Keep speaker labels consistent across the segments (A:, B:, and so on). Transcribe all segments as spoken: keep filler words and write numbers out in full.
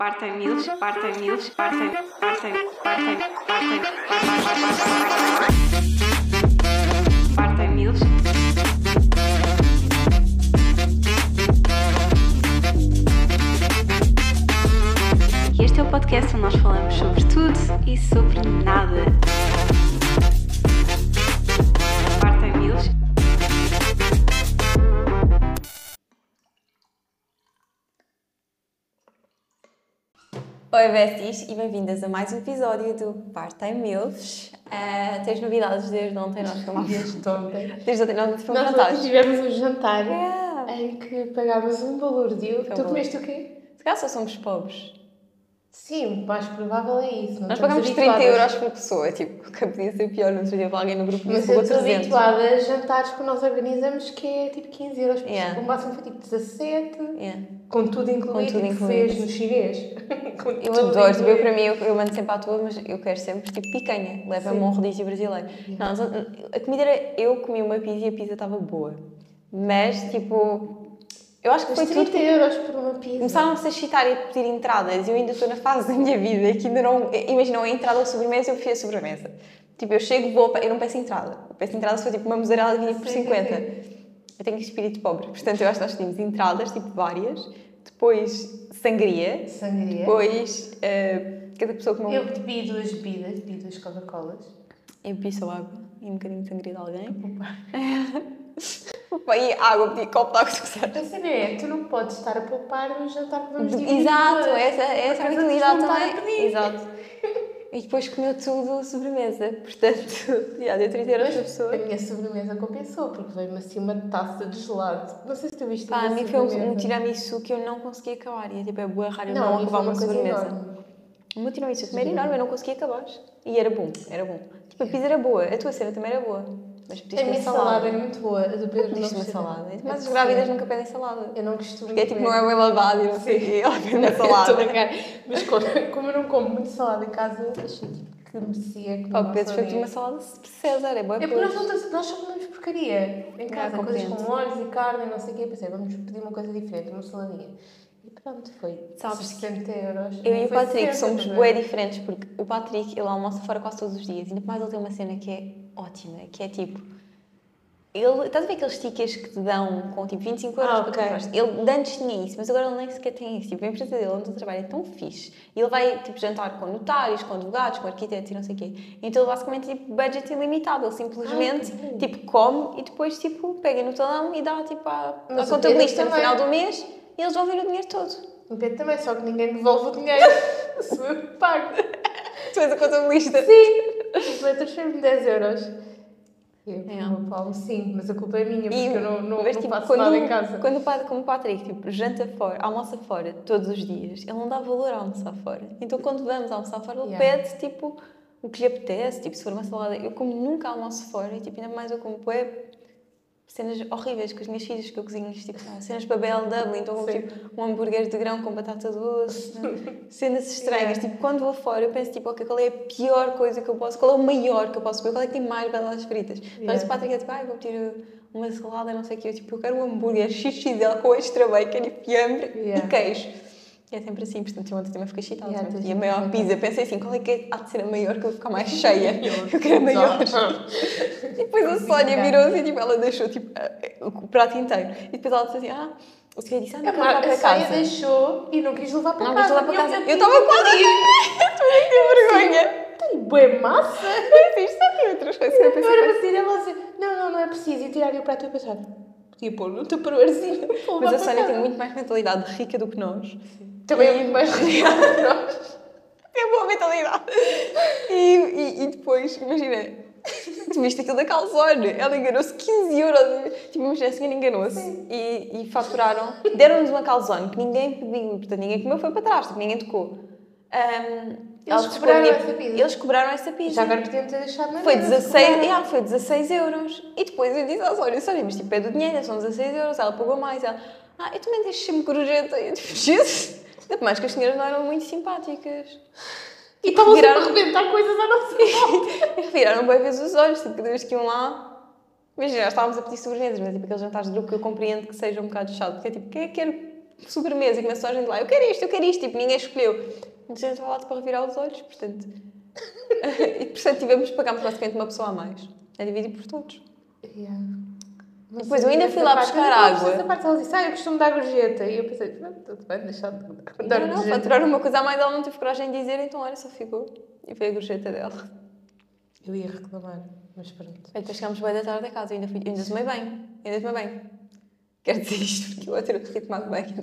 A: Partem miúdos, partem miúdos, partem, partem, partem, partem, partem, partem miúdos. E este é o podcast onde nós falamos sobre tudo e sobre nada. Partem miúdos.
B: Oi besties e bem-vindas a mais um episódio do Part-Time Milfs. Uh, tens novidades desde ontem, nós filmámos.
C: Desde ontem.
B: Desde ontem nós fomos
C: Nós
B: jantar.
C: ontem tivemos um jantar
B: Yeah.
C: em que pagámos um balúrdio.
B: Foi
C: Tu
B: bom.
C: comeste o quê?
B: Se calhar só somos pobres.
C: Sim, o mais provável é isso. Não
B: Nós
C: estamos
B: pagamos trinta
C: habituadas.
B: euros por pessoa, tipo, que podia ser pior, não seria alguém no grupo
C: Mas
B: disse
C: eu
B: pagou
C: estou
B: trezentos.
C: habituada a jantares que nós organizamos que é tipo quinze euros por
B: Yeah.
C: pessoa. O máximo foi tipo dezassete,
B: Yeah.
C: com tudo incluído,
B: Com tudo
C: e que
B: incluído.
C: fez no chinês. Com
B: Eu
C: tudo
B: adoro, tipo, eu
C: incluído.
B: para mim, eu, eu mando sempre à toa, mas eu quero sempre, tipo, picanha. Leva-me
C: Sim.
B: um rodízio brasileiro.
C: Yeah.
B: Não, a comida era... Eu comi uma pizza e a pizza estava boa. Mas, tipo... Eu acho que foi
C: Mas
B: tudo...
C: trinta euros por uma pizza.
B: Começaram-se a excitar e a pedir entradas. Eu ainda estou na fase da minha vida que ainda não... Imagina, a entrada ou sobremesa, eu prefiro a sobremesa. Tipo, eu chego, vou... Eu não peço entrada. Eu peço entrada se for tipo uma mozzarella vinha por
C: Sim,
B: cinquenta.
C: sim.
B: Eu tenho espírito pobre. Portanto, eu acho que nós tínhamos entradas, tipo várias. Depois, sangria.
C: Sangria.
B: Depois, eh, cada pessoa comeu...
C: Eu bebi duas bebidas, bebi duas Coca-Colas.
B: Eu bebi só água e um bocadinho de sangria de alguém. E água, pedi copo de água se quiser.
C: A cena é, tu não podes estar a poupar no jantar que vamos dividir.
B: Exato,
C: duas.
B: essa, essa
C: Por
B: é a
C: causa
B: mentalidade
C: de voltar a
B: também.
C: pedir.
B: Exato. E depois comeu tudo sobremesa. Portanto, já deu trinta euros por pessoa.
C: A minha sobremesa compensou, porque veio-me assim uma taça de gelado. Não sei se tu viste
B: Pá, a
C: minha
B: mim foi um, um
C: sobremesa.
B: tiramisu que eu não consegui acabar. E é tipo, é boa raro eu
C: Não,
B: não,
C: a mim foi
B: acabar uma
C: coisa
B: sobremesa.
C: enorme.
B: O meu tiramisu também era enorme, eu não consegui acabar. E era bom, era bom. Tipo, a pizza era boa, a tua cena também era boa. Mas pediste
C: A minha
B: salada.
C: salada era muito boa, a do Pedro não
B: Pediste uma
C: gostei.
B: salada.
C: É
B: Mas as
C: que
B: grávidas
C: sim.
B: nunca pedem salada.
C: Eu não costumo
B: Porque é tipo,
C: comer.
B: não é bem lavado e não sei o quê. Ela pede uma salada.
C: Estou a brincar. Mas como, como eu não como muito salada em casa, achei tipo, que merecia comer
B: Pá,
C: uma
B: o Pedro fez
C: saladinha.
B: uma salada César, é boa
C: É porque nós, não, nós só comemos porcaria em casa,
B: Ah,
C: coisas
B: compreendo.
C: com molhos e carne e não sei o quê. Pensei, vamos pedir uma coisa diferente, uma saladinha. E pronto, foi
B: Sabes
C: sessenta euros.
B: Eu
C: Não
B: e o
C: foi
B: Patrick
C: sessenta,
B: somos
C: não é?
B: bué diferentes, porque o Patrick, ele almoça fora quase todos os dias. Ainda mais ele tem uma cena que é ótima, que é tipo... Ele, estás a ver aqueles tickets que te dão com tipo vinte e cinco euros
C: Ah,
B: para
C: ok.
B: comprar? Ele antes tinha isso, mas agora ele nem sequer tem isso. Tipo, a empresa dele, onde ele trabalha, é tão fixe. E ele vai tipo jantar com notários, com advogados, com arquitetos e não sei o quê. Então ele basicamente tipo budget ilimitado. Ele simplesmente
C: Ah, que bom.
B: tipo come e depois tipo pega no talão e dá tipo à, à
C: Mas o
B: contabilista
C: Pedro
B: no final do
C: também.
B: mês e eles vão ver o dinheiro todo.
C: O Pedro também, só que ninguém devolve o dinheiro. Sou eu que pago.
B: Tu és a contabilista.
C: Sim! O Pedro transfere-me dez euros. Eu,
B: É.
C: o meu Paulo, sim, mas a culpa é minha, porque
B: E,
C: eu não, não,
B: mas,
C: não
B: tipo,
C: faço
B: quando,
C: nada em casa.
B: Quando o padre, como o Patrick, tipo, janta fora, almoça fora todos os dias, ele não dá valor a almoçar fora. Então, quando vamos almoçar fora, ele
C: Yeah.
B: pede, tipo, o que lhe apetece. Tipo, se for uma salada, eu como nunca almoço fora, e, tipo, ainda mais eu como bué cenas horríveis com as minhas filhas que eu cozinho, tipo, cenas para B L W, então como,
C: Sim.
B: tipo, um hambúrguer de grão com batata doce, não? Cenas estranhas.
C: Yeah.
B: Tipo, quando vou fora, eu penso, tipo, ok, qual é a pior coisa que eu posso, qual é o maior que eu posso comer, qual é que tem mais batatas fritas. Então,
C: Yeah.
B: esse Patrick é tipo, ai, vou pedir uma salada, não sei o quê. Eu, tipo, eu quero um hambúrguer X X L com extra bacon e fiambre
C: Yeah.
B: e queijo. E é sempre assim, portanto, eu ontem também fiquei excitada.
C: Yeah,
B: sabe?
C: tens
B: E a maior
C: muito
B: pizza, pensei assim, qual é que há de ser a maior que eu vou ficar mais cheia? Eu quero a maior. E depois a Sónia virou-se e tipo, ela deixou tipo, o prato inteiro. E depois ela disse assim, ah, o senhor disse, ah, não
C: A,
B: quero levar
C: a
B: para
C: Sónia
B: casa.
C: deixou e não quis levar para
B: Não
C: casa.
B: quis levar para
C: E eu
B: casa. Eu
C: fiquei,
B: estava quase a ir. Tu nem teve vergonha.
C: Tem bué massa.
B: Isto sabe outras coisas que eu
C: Eu
B: pensei.
C: era para dizer, ela dizer, não, não, não é preciso. E tirar o prato e eu pensar, podia pôr no teu perversinho.
B: Mas a Sónia tem muito mais mentalidade rica do que nós.
C: Também é
B: E-
C: muito mais real que nós.
B: Tem boa mentalidade. E, e, e depois, imagina, tu viste aquilo da calzone, ela enganou-se quinze euros. Tipo, imagina, a senhora enganou-se e, e faturaram. Deram-nos uma calzone que ninguém pediu, portanto, ninguém comeu, foi para trás, tipo, ninguém tocou. Um,
C: Eles
B: ela
C: cobraram
B: escolhia-
C: essa pizza?
B: Eles cobraram essa pizza.
C: Já agora podiam ter deixado na
B: Foi
C: mesa,
B: dezasseis,
C: cobraram.
B: yeah, foi dezasseis euros. E depois eu disse à Sónia, Sónia, mas tipo, é do dinheiro, são dezasseis euros. Ela pagou mais. Ela, ah, eu também deixei-me gorjeta. E eu tipo, Jesus. Ainda mais que as senhoras não eram muito simpáticas.
C: E estavam sempre a
B: Viraram-
C: arrebentar coisas à nossa volta.
B: E viraram bem vezes os olhos, tipo, cada vez que iam lá. Imagina, nós estávamos a pedir sobremesas, mas tipo aqueles jantares de grupo que eu compreendo que seja um bocado chato, porque é tipo, quem é que quer sobremesa e começa a gente lá, eu quero isto, eu quero isto, tipo, ninguém escolheu. A gente estava lá para revirar os olhos, portanto. E portanto tivemos, pagámos basicamente uma pessoa a mais. A dividir por todos.
C: Yeah. Mas
B: Depois eu ainda fui lá
C: parte,
B: buscar
C: eu
B: água.
C: Essa parte ela disse, ah, eu costumo dar gorjeta. E eu pensei, não, tudo bem, deixar de dar
B: Não, não,
C: gorjeta.
B: faturaram uma coisa a mais, ela não teve coragem de dizer, então olha, só ficou. E foi a gorjeta dela.
C: Eu ia reclamar, mas pronto.
B: Aí depois chegámos bem da tarde a casa, eu ainda, fui, eu ainda tomei bem, ainda tomei bem. Quero dizer isto porque eu ontem não tinha tomado bem.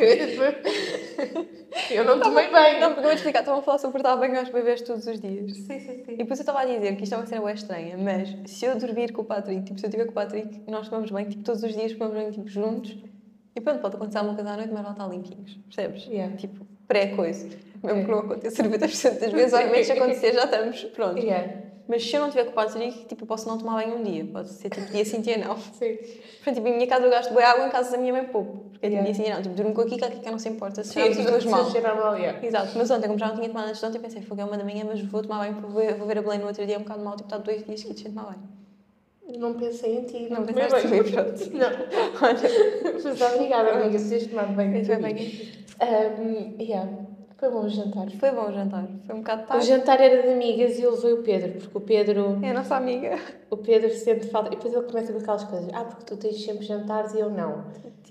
C: Eu não tomei bem.
B: Não, porque eu vou te explicar, estavam a falar sobre portar bem aos bebês todos os dias.
C: Sim, sim, sim.
B: E depois eu estava a dizer que isto é uma cena bem estranha, mas se eu dormir com o Patrick, tipo, se eu estiver com o Patrick, nós tomamos bem, tipo, todos os dias tomamos bem, tipo, juntos. E pronto, pode acontecer alguma coisa à noite, mas vão estar limpinhos, percebes?
C: Yeah.
B: Tipo, pré-coisa. Mesmo que não aconteça noventa por cento das vezes, obviamente se acontecer já estamos, pronto.
C: Yeah.
B: Mas se eu não tiver com o Patrick, tipo, eu posso não tomar banho um dia. Pode ser tipo dia sim, dia não.
C: Sim.
B: Portanto, tipo, em minha casa eu gasto boa água, em casa da minha mãe pouco. Porque é tipo
C: Yeah.
B: dia sim, dia não. Tipo, durmo com a Kika, a Kika não se importa. Se
C: Sim,
B: cheiramos as duas mal.
C: se cheirar mal, yeah.
B: Exato. Mas ontem, como já não tinha tomado antes de ontem, pensei, foi uma da manhã, mas vou tomar banho, vou ver, vou ver a Belém no outro dia, é um bocado mal. Tipo, está dois dias que sem tomar banho.
C: Não pensei em ti.
B: Não
C: tomei
B: pensaste em
C: banho.
B: mim, pronto.
C: Não.
B: Olha,
C: Mas obrigada, amiga, se tens tomado bem.
B: isso foi bem.
C: Um, yeah. Foi bom o jantar.
B: Foi bom o jantar. Foi um bocado
C: O
B: tarde.
C: jantar era de amigas e eu levei o Pedro, porque o Pedro,
B: É a nossa amiga.
C: o Pedro sente falta. E depois ele começa com aquelas coisas. Ah, porque tu tens sempre jantares e eu não.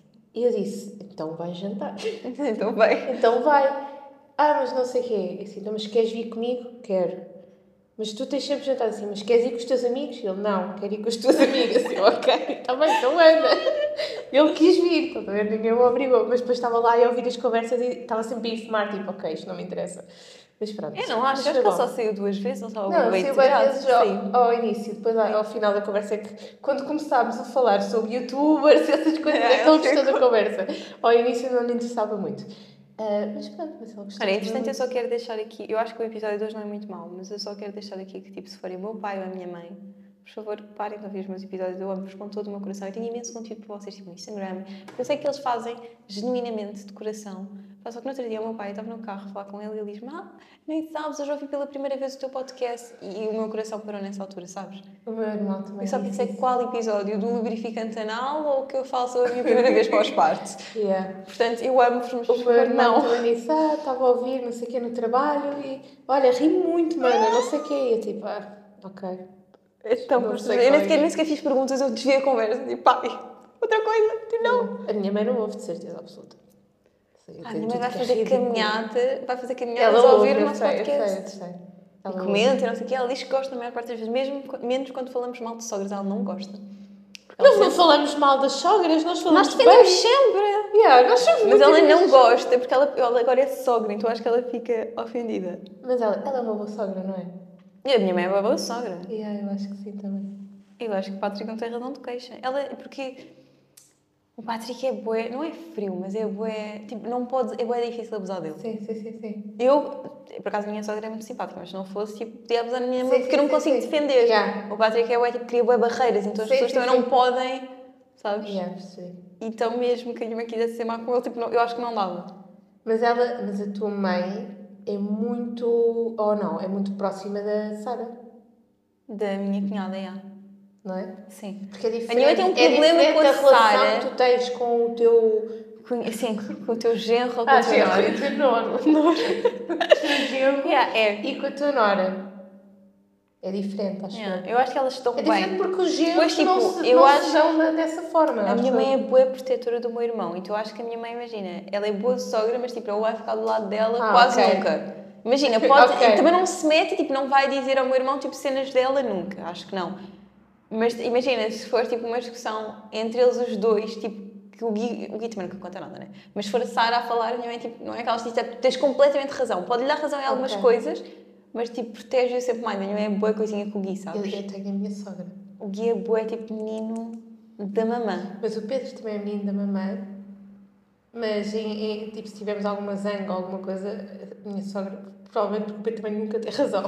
C: E eu disse, então vai jantar.
B: Então bem.
C: Então vai. Ah, mas não sei o quê. Eu disse, então, mas queres vir comigo? Quero. Mas tu tens sempre jantar assim, mas queres ir com os teus amigos? Ele, não, quero ir com as tuas amigas. Eu, ok, está bem, então anda. Ele quis vir, tá bem? Ninguém o obrigou. Mas depois estava lá a ouvir as conversas e estava sempre a informar, tipo, ok, isto não me interessa. Mas pronto.
B: Eu não acho,
C: Mas
B: acho
C: foi
B: que ele
C: bom.
B: só saiu duas vezes, não estava
C: Não,
B: bem
C: saiu várias
B: integrado.
C: vezes ao,
B: Sim.
C: ao início, depois ao, ao final da conversa, é que quando começámos a falar sobre youtubers e essas coisas,
B: É,
C: é que ele
B: sim.
C: gostou da conversa. Ao início não lhe interessava muito. Uh, mas pronto, mas ele gostou.
B: Olha, entretanto, eu
C: muito.
B: só quero deixar aqui, eu acho que o episódio de hoje não é muito mau, mas eu só quero deixar aqui que, tipo, se forem o meu pai ou a minha mãe, por favor, parem de ouvir os meus episódios, eu amo-vos com todo o meu coração. Eu tenho imenso conteúdo para vocês, tipo, no Instagram, porque eu sei que eles fazem genuinamente de coração. Só que no outro dia o meu pai estava no carro a falar com ele e ele diz-me, ah, nem sabes, eu já ouvi pela primeira vez o teu podcast, e o meu coração parou nessa altura, sabes?
C: O meu irmão também.
B: Eu só
C: disse
B: pensei
C: isso.
B: qual episódio, do lubrificante anal ou que eu falo sobre a minha primeira vez para os partos.
C: Yeah.
B: Portanto, eu amo-vos, mas por
C: O meu
B: favor,
C: irmão
B: não.
C: também disse, ah, estava a ouvir, não sei o quê, no trabalho e, olha, ri muito, mano, não sei o quê. E eu tipo, ah, ok.
B: Então,
C: Não
B: por
C: sei
B: favor, eu nem
C: qual é.
B: sequer, nem sequer fiz perguntas, eu desviei a conversa. Tipo, pai, outra coisa, tu não.
C: A minha mãe não ouve, de certeza absoluta. Sei, eu
B: A
C: tenho
B: minha mãe
C: tudo
B: vai
C: que é
B: fazer
C: ridículo.
B: caminhada, vai fazer caminhadas
C: Ela
B: a
C: ouve,
B: ouvir o
C: eu
B: nosso
C: sei, eu sei, eu
B: podcast.
C: sei.
B: E
C: Ela ouve.
B: comenta, e não sei o quê. Ela diz que gosta a maior parte das vezes, mesmo, menos quando falamos mal de sogras, ela não gosta.
C: Nós não falamos mal das sogras, nós falamos
B: Nós defendemos
C: bem.
B: sempre.
C: Yeah, nós somos
B: Mas
C: muito
B: ela não
C: amigas.
B: gosta, porque ela, ela agora é sogra, então acho que ela fica ofendida.
C: Mas ela, ela é uma boa sogra, não é?
B: E a minha mãe é uma boa sogra.
C: Yeah, eu acho que sim também.
B: Eu acho que o Patrick não tem razão de queixa. Ela, porque o Patrick é bué, não é frio, mas é bué, tipo, não pode, é bué difícil abusar dele.
C: Sim, sim, sim, sim.
B: Eu, por acaso a minha sogra é muito simpática, mas se não fosse, tipo, podia abusar da minha
C: Sim,
B: mãe, porque
C: sim,
B: eu não
C: sim,
B: consigo
C: sim.
B: defender.
C: Yeah.
B: O Patrick é bué, tipo, cria bué barreiras, então as
C: Sim,
B: pessoas
C: sim,
B: também não
C: sim.
B: podem, sabes?
C: Yeah, percebi.
B: Então mesmo que a minha mãe quisesse ser má com ele, tipo, não, eu acho que não dava.
C: Mas ela, mas a tua mãe é muito, ou não, é muito próxima da Sara,
B: Da minha cunhada, já.
C: não é?
B: Sim.
C: Porque é diferente.
B: A minha mãe tem um
C: é
B: problema
C: diferente
B: com a
C: a relação
B: Sara.
C: que tu tens com o teu...
B: Com, sim, com o teu genro ou com
C: Ah,
B: o teu
C: sim,
B: nora.
C: com o teu nora. Nora.
B: Yeah, é.
C: E com a tua nora. É diferente, acho
B: Yeah,
C: eu.
B: eu acho que elas estão
C: É
B: bem.
C: diferente porque os genros
B: Pois, tipo,
C: não se,
B: eu
C: não
B: acho-
C: se dão da- dessa forma.
B: A
C: acho
B: minha
C: eu.
B: mãe é boa protetora do meu irmão, então eu acho que a minha mãe, imagina, ela é boa sogra, mas tipo, não vai ficar do lado dela
C: Ah,
B: quase
C: ok.
B: nunca. Imagina, pode,
C: Ok.
B: também não se mete, tipo, não vai dizer ao meu irmão, tipo, cenas dela nunca, acho que não. Mas imagina, se for, tipo, uma discussão entre eles os dois, tipo, que o Gui, o Gui também nunca conta nada, né? Mas se for a Sara a falar, a minha mãe, tipo, não é aquelas que diz, tens completamente razão, pode-lhe dar razão em algumas
C: Ok.
B: coisas, mas, tipo, protege-o sempre mais. A minha mãe é boa coisinha com o Gui,
C: Eu,
B: sabes?
C: eu tenho a minha sogra.
B: O Gui é boa, tipo, menino da mamã.
C: Mas o Pedro também é menino da mamãe. Mas, em, em- tipo, se tivermos alguma zanga ou alguma coisa, a minha sogra, provavelmente porque o Pedro também nunca tem razão.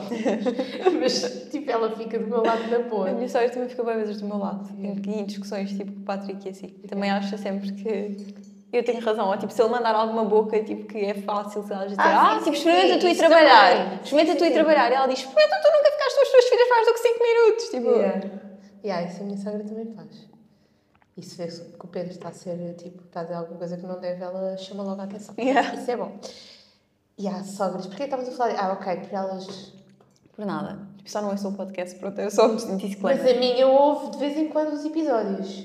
C: Mas, tipo, ela fica do meu lado na
B: A
C: boa.
B: minha sogra também fica bem vezes do meu lado, em, em discussões tipo com o Patrick e assim. Também acha sempre que eu tenho razão. Ou tipo, se ele mandar alguma boca tipo, que é fácil, se ela dizer,
C: Ah,
B: ah,
C: sim,
B: tipo,
C: sim,
B: experimenta
C: sim,
B: tu ir
C: isso
B: trabalhar,
C: também.
B: experimenta
C: Sim,
B: tu ir
C: sim.
B: trabalhar. E ela diz, experimenta tu nunca ficaste com as tuas filhas mais do que cinco minutos. Tipo,
C: Yeah. Yeah, isso a minha sogra também faz. E se vê que o Pedro está a ser, tipo, está a dizer alguma coisa que não deve, ela chama logo a atenção.
A: Yeah.
C: Isso é bom. E há sogras. Porquê estávamos a falar? Ah, ok, por elas...
B: Por nada. Tipo, só não é só o podcast, pronto, eu só um disclaimer.
C: Mas a minha ouve de vez em quando os episódios.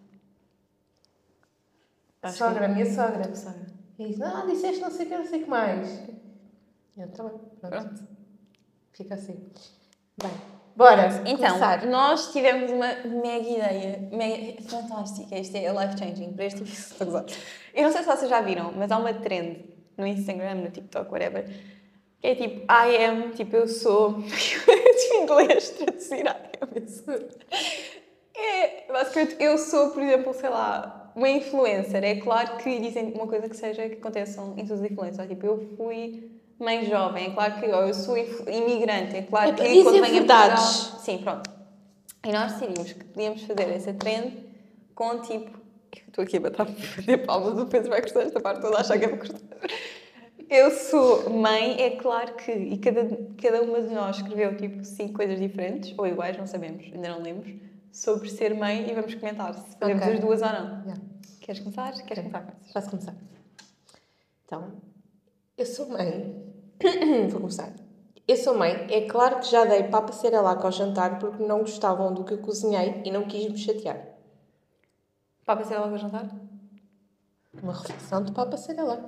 C: A
B: Acho
C: sogra,
B: que-
C: a minha sogra.
B: Sogra.
C: E diz, ah, disseste não sei o que, não sei o que mais. Eu também, pronto.
B: Pronto.
C: Fica assim. Bem, bora
B: Então,
C: começar.
B: nós tivemos uma mega ideia, mega fantástica. Isto é life-changing para este episódio. Eu não sei se vocês já viram, mas há uma trend no Instagram, no TikTok, whatever, que é tipo, I am, tipo, eu sou. De inglês, traduzir I am, eu sou. É, basicamente, eu sou, por exemplo, sei lá, uma influencer. É claro que dizem uma coisa que seja que aconteçam em todos os influencers. Tipo, eu fui mãe jovem, é claro que eu sou imigrante, é claro que
C: Dizem
B: quando venho a
C: verdades.
B: Portugal... Sim, pronto. E nós decidimos que podíamos fazer essa trend com tipo... Eu estou aqui a bater, bater palmas, o Pedro vai gostar desta parte toda, achar que é para gostar. Eu sou mãe, é claro que... E cada, cada uma de nós escreveu tipo cinco coisas diferentes, ou iguais, não sabemos, ainda não lemos, sobre ser mãe e vamos comentar se fazemos
C: Ok.
B: as duas ou não.
C: Yeah.
B: Queres começar? Queres
C: Ok.
B: começar?
C: Posso começar? Então, eu sou mãe. Vou começar. Eu sou mãe. É claro que já dei papa serelac ao jantar porque não gostavam do que eu cozinhei e não quis me chatear.
B: Para ser logo a jantar?
C: Uma refeição de papa serelac.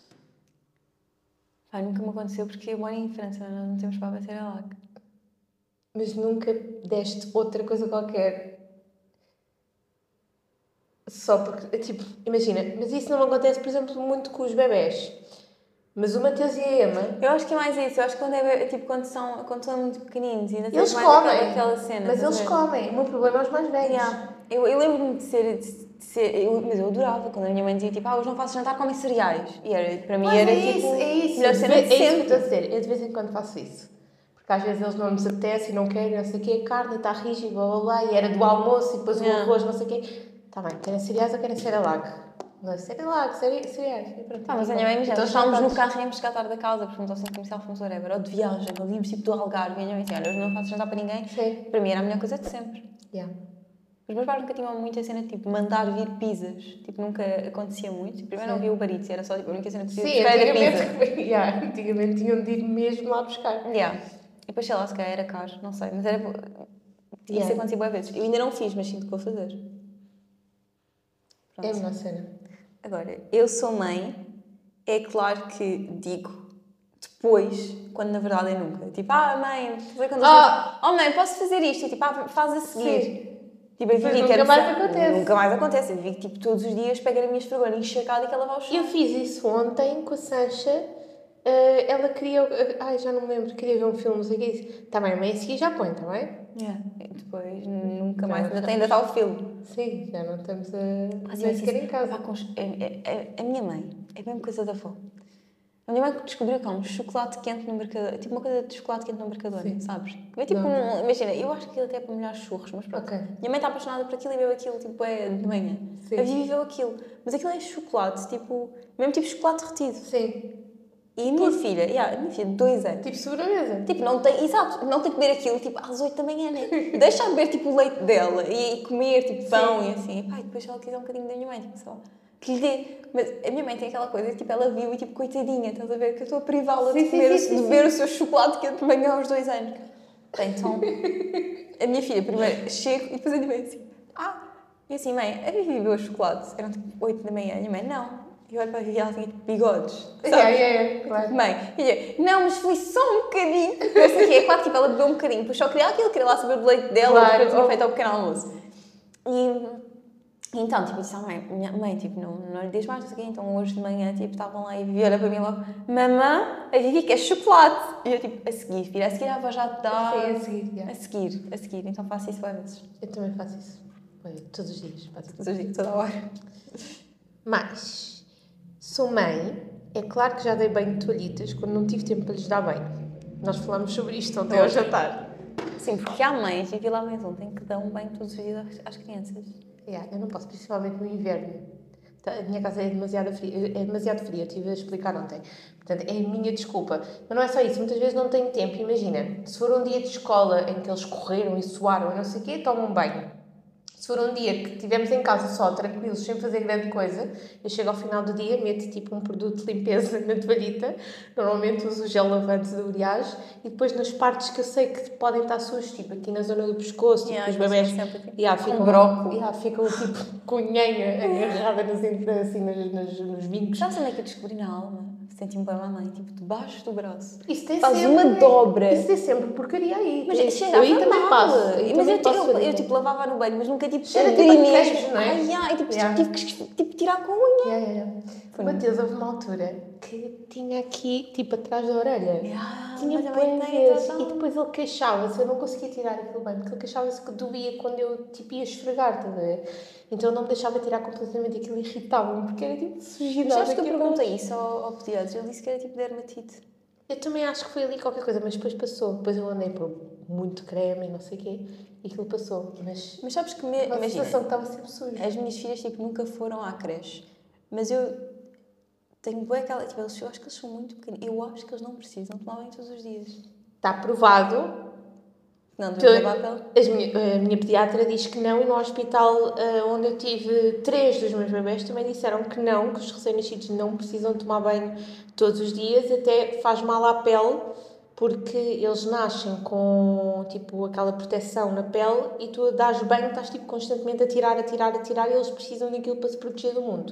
B: Pá, nunca me aconteceu porque eu moro em França, nós não temos para ser lá.
C: Mas nunca deste outra coisa qualquer. Só porque, tipo, imagina, mas isso não acontece, por exemplo, muito com os bebés. Mas o Mateus e a Emma,
B: Eu acho que é mais isso, eu acho que quando, é, tipo, quando, são, quando são muito pequeninos e ainda tens
C: eles
B: mais
C: comem.
B: aquela, aquela cena.
C: Mas
B: estás a
C: eles
B: ver?
C: comem. O meu problema é os mais velhos.
B: Yeah. Eu, eu lembro-me de ser, de ser eu, mas eu adorava quando a minha mãe dizia tipo, ah, hoje não faço jantar, comem cereais. E era, para mim
C: Mas
B: era
C: é
B: tipo,
C: isso, é isso.
B: melhor cena
C: é
B: de
C: isso que eu
B: sempre.
C: estou a dizer. Eu de vez em quando faço isso. Porque às vezes eles não nos apetecem e não querem, não sei o quê, a carne está rígida, blá blá blá, e era do almoço e depois
B: Yeah.
C: o arroz, não sei o quê. Está bem, querem cereais ou querem cerealac? Não é cerealac, cere- cereais. E pronto.
B: Ah, mas a minha mãe, imagina,
C: Então,
B: nós estávamos no
C: jantares.
B: carro e íamos chegar da casa, porque fomos ao centro comercial, fomos whatever, ou de viagem, ou íamos tipo do Algarve, e a minha mãe dizia, olha, hoje não faço jantar para ninguém.
C: Sim.
B: Para mim era a melhor coisa de sempre.
C: Yeah.
B: Os meus pais nunca tinham muita cena de tipo mandar vir pizzas, tipo nunca acontecia muito. Tipo, primeiro não
C: Sim.
B: havia o barito, era só tipo a única cena que
C: Sim,
B: podia buscar era pizza.
C: antigamente, yeah, antigamente tinham de ir mesmo lá buscar.
B: Yeah. E depois sei lá, se calhar era caro, não sei, mas era. Isso
C: Yeah.
B: acontecia boas vezes. Eu ainda não fiz, mas sinto que vou fazer.
C: É a melhor cena.
B: Agora, eu sou mãe, é claro que digo depois, quando na verdade é nunca. Tipo, ah, mãe, fazer quando
C: Ah!
B: oh mãe, posso fazer isto? E tipo, ah, faz a seguir.
C: Sim.
B: Tipo, eu
C: Depois
B: vi que
C: nunca
B: era
C: mais
B: só-
C: acontece.
B: Nunca mais acontece. Eu vi que tipo, todos os dias pega a minha esfregona encharcada e que ela vai ao chão.
C: Eu fiz isso ontem com a Sancha. eh, ela queria. eh, ai, já não me lembro. Queria ver um filme, não sei o que é isso. Está bem, mãe, a seguir já põe, está bem?
B: Yeah. E depois, nunca
C: Já
B: mais.
C: não
B: Ainda, tem, ainda está o filme.
C: Sim, já não estamos a.
B: Mas
C: nem
B: eu
C: sequer
B: disse,
C: em casa.
B: pá, com os- é- é- é- a minha mãe é a mesma coisa da avó. A minha mãe descobriu que há um chocolate quente no mercador, tipo uma coisa de chocolate quente no mercador,
C: Sim.
B: sabes? É tipo,
C: Não.
B: um, imagina, eu acho que aquilo até é para melhor churros, mas pronto.
C: Ok.
B: Minha mãe está apaixonada por aquilo e bebeu aquilo, tipo, é de manhã.
C: Sim.
B: A Vivi bebeu aquilo. Mas aquilo é chocolate, tipo, mesmo tipo chocolate derretido.
C: Sim.
B: E a minha filha, yeah, a minha filha de dois anos,
C: Tipo sobremesa.
B: tipo, não tem, exato, não tem que beber aquilo, tipo, às oito da manhã, né? Deixa beber, tipo, o leite dela e, e comer, tipo, pão e assim. E pá, e depois se ela quiser um bocadinho da minha mãe, tipo, só que lhe dê. Mas a minha mãe tem aquela coisa, tipo, ela viu e, tipo, coitadinha, estás a ver? Que eu estou a privá-la de,
C: Sim, sim,
B: comer,
C: sim,
B: de
C: sim,
B: beber o seu chocolate quente de manhã aos dois anos. Bem, então, a minha filha primeiro chega e depois a minha mãe assim, ah, e assim, mãe, a Vivi bebeu o chocolate, eram tipo oito da manhã, a minha mãe, não. E eu olho para a Vivi e ela tinha tipo bigodes, sabe?
C: Yeah, yeah, yeah, claro.
B: Mãe, e eu, não, mas foi só um bocadinho. Mas assim, é claro que tipo, ela bebeu um bocadinho, depois só queria aquilo, queria lá saber do leite dela,
C: Claro.
B: porque eu tinha feito ao pequeno almoço. E então, tipo, disse à mãe, minha mãe, tipo, não, não lhe diz mais, não sei o quê. Então hoje de manhã, tipo, estavam lá e a Vivi olha para mim logo, mamã, a Vivi quer chocolate. E eu, tipo, a seguir, filha, a seguir a avó já te dá.
C: Sim, a seguir, yeah.
B: A seguir, a seguir. Então faço isso várias vezes.
C: Eu também faço isso. Olha, todos os dias. Faço.
B: Todos os dias, toda a hora.
C: Mas, sou mãe. É claro que já dei banho de toalhitas quando não tive tempo para lhes dar banho. Nós falámos sobre isto ontem ao jantar.
B: Sim, porque há mães, e vi lá mais um, tem que dar um banho todos os dias às- às crianças.
C: Yeah, eu não posso, principalmente no inverno. Tá, a minha casa é demasiado fria, é demasiado fria, eu estive a explicar ontem. Portanto, é a minha desculpa. Mas não é só isso, muitas vezes não tenho tempo. Imagina, se for um dia de escola em que eles correram e suaram e não sei o quê, tomam banho. Se for um dia que estivemos em casa só, tranquilos, sem fazer grande coisa, eu chego ao final do dia, meto tipo um produto de limpeza na toalhita, normalmente uso o gel lavante do Uriage, e depois nas partes que eu sei que podem estar sujos, tipo aqui na zona do pescoço, tipo
A: Yeah,
C: os bebés, yeah, ficam, broco. Yeah, ficam tipo com nhenha agarrada nas, assim, nas, nas, nos vincos.
A: Sabes onde é que eu descobri na alma? Senti-me bem mamãe, tipo, debaixo do braço.
C: Isso tem
A: Faz
C: sempre,
A: uma dobra.
C: Isso tem sempre porcaria aí.
A: Mas
C: tem,
A: cheirava
C: eu aí também
A: mal.
C: passo.
A: Mas
C: também
A: eu,
C: passo
A: eu, eu,
C: farinha.
A: tipo, lavava no banho, mas nunca, tipo,
C: Cheira
A: abri
C: tipo a
A: mesmo.
C: queijo, não é?
A: Ai, ai, tipo,
C: Yeah.
A: tive que tipo, tirar com a unha.
C: Yeah, yeah, yeah. Mateus, houve uma altura que tinha aqui, tipo, atrás da orelha.
A: Yeah,
C: Tinha
A: mas
C: bem
A: também
C: vezes.
A: tem,
C: E depois ele queixava-se, eu não conseguia tirar aquilo bem, porque ele queixava-se que doía quando eu, tipo, ia esfregar, estás a ver? Então eu não me deixava tirar completamente, aquilo irritava-me, porque era tipo sujidade.
A: Mas sabes que eu
C: aquilo.
A: perguntei isso ao, ao pediatra, ele disse que era tipo dermatite.
C: Eu também acho que foi ali qualquer coisa, mas depois passou. Depois eu andei por muito creme e não sei o quê, e aquilo passou. Mas,
A: Mas sabes que, me,
C: a
A: imagina,
C: sensação que estava sempre suja.
A: as minhas filhas, tipo, nunca foram à creche. Mas eu tenho bué aquela, tipo, eles, eu acho que eles são muito pequenos. Eu acho que eles não precisam tomar banho todos os dias.
C: Está provado.
A: Não, tu
C: Que
A: não papel?
C: as minha, a minha pediatra diz que não, e no hospital uh, onde eu tive três dos meus bebés também disseram que não, que os recém-nascidos não precisam tomar banho todos os dias, até faz mal à pele, porque eles nascem com, tipo, aquela proteção na pele e tu dás banho, estás, tipo, constantemente a tirar, a tirar, a tirar, e eles precisam daquilo para se proteger do mundo.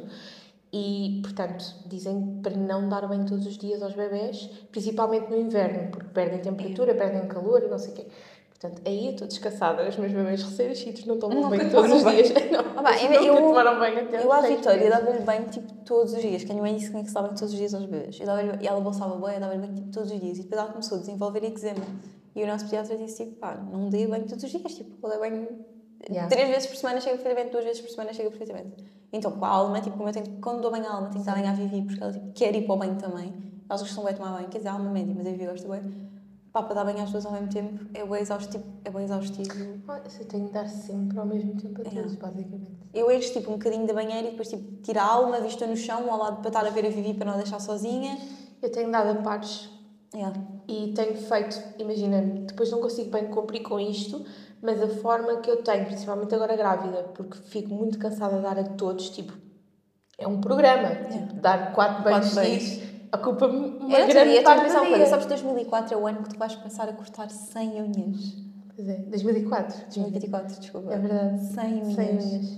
C: E, portanto, dizem para não dar banho todos os dias aos bebés, principalmente no inverno, porque perdem temperatura, é. perdem calor e não sei o quê. Portanto, aí eu estou descansada. Os meus bebés recém-nascidos não tomam banho todos os dias. Não,
A: ah, bah,
C: eu,
A: eu,
C: tomaram banho até
A: eu à Vitória dava-lhe banho tipo todos os dias, que a minha mãe disse que tinha que se dar banho todos os dias aos bebês. Eu dava-lhe, e ela bolsava banho, eu dava-lhe banho tipo todos os dias. E depois ela começou a desenvolver eczema. E o nosso pediatra disse tipo, pá, não dê banho todos os dias, tipo, vou dar banho yeah. três vezes por semana chega perfeitamente, duas vezes por semana chega perfeitamente. Então, com a Alma, tipo, como eu tenho, quando dou banho à Alma, tenho que dar banho à Vivi, porque ela tipo, quer ir para o banho também. Elas gostam bem de tomar banho, quer dizer, a Alma média, mas a Vivi gosta bem. Pá, para dar banho às duas ao mesmo tempo é bem exaustivo. É bem exaustivo.
C: Oh, eu tenho de dar sempre ao mesmo tempo a todos, é. basicamente.
A: Eu encho tipo um bocadinho da banheira e depois tipo tiro a Alma, visto no chão, ao lado para estar a ver a Vivi para não a deixar sozinha.
C: Eu tenho dado a pares.
A: Yeah.
C: E tenho feito, imagina, depois não consigo bem cumprir com isto, mas a forma que eu tenho, principalmente agora grávida, porque fico muito cansada de dar a todos, tipo, é um programa, yeah. tipo, dar quatro banhos seguidos. Ocupa-me uma
A: eu
C: grande parte
A: do dia.
C: coisa.
A: Sabes que dois mil e quatro é o ano que tu vais começar a cortar cem unhas.
C: Pois é, dois mil e quatro.
A: dois mil e vinte e quatro, desculpa.
C: É verdade.
A: cem unhas.
C: cem unhas.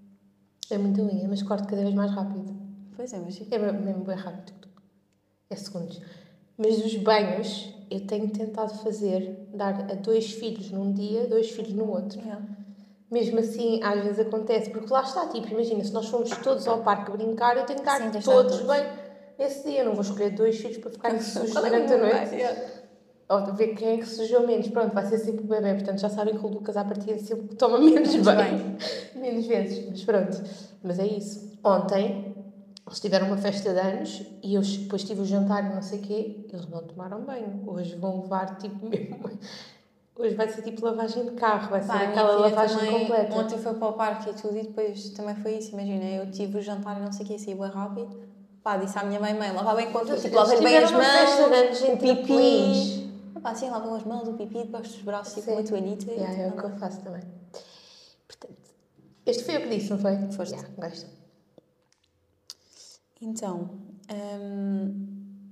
C: É muita unha, mas corto cada vez mais rápido.
A: Pois é, mas...
C: É mesmo bem rápido. É segundos. Mas os banhos, eu tenho tentado fazer, dar a dois filhos num dia, dois filhos no outro.
A: Yeah.
C: Mesmo assim, às vezes acontece, porque lá está, tipo, imagina, se nós formos todos ao parque brincar, eu tenho que dar Sim, todos bem esse dia. Eu não vou escolher dois filhos para ficarem sujos durante a noite. Yeah. Ou ver quem é que sujou menos. Pronto, vai ser sempre o bebê, portanto já sabem que o Lucas à partida sempre toma menos bem. bem. menos vezes, mas pronto. Mas é isso. Ontem, eles tiveram uma festa de anos e eu depois tive o jantar e não sei o quê, eles não tomaram banho. Hoje vão levar, tipo, mesmo... Hoje vai ser tipo lavagem de carro, vai ser Pá, aquela lavagem também, completa.
A: Ontem foi para o parque e tudo e depois também foi isso, imagina, eu tive o jantar e não sei o que, saí bem rápido. Pá, disse à minha mãe, mãe, lava bem quando tipo, lava bem as mãos, o pipi. Pá, sim, lavam as mãos, o pipi, debaixo dos braços, tipo uma toalhita.
C: Yeah, é o que eu faço também. Portanto, este foi o que disse, não foi?
A: Foste.
C: Yeah, gosto.
A: Então, hum,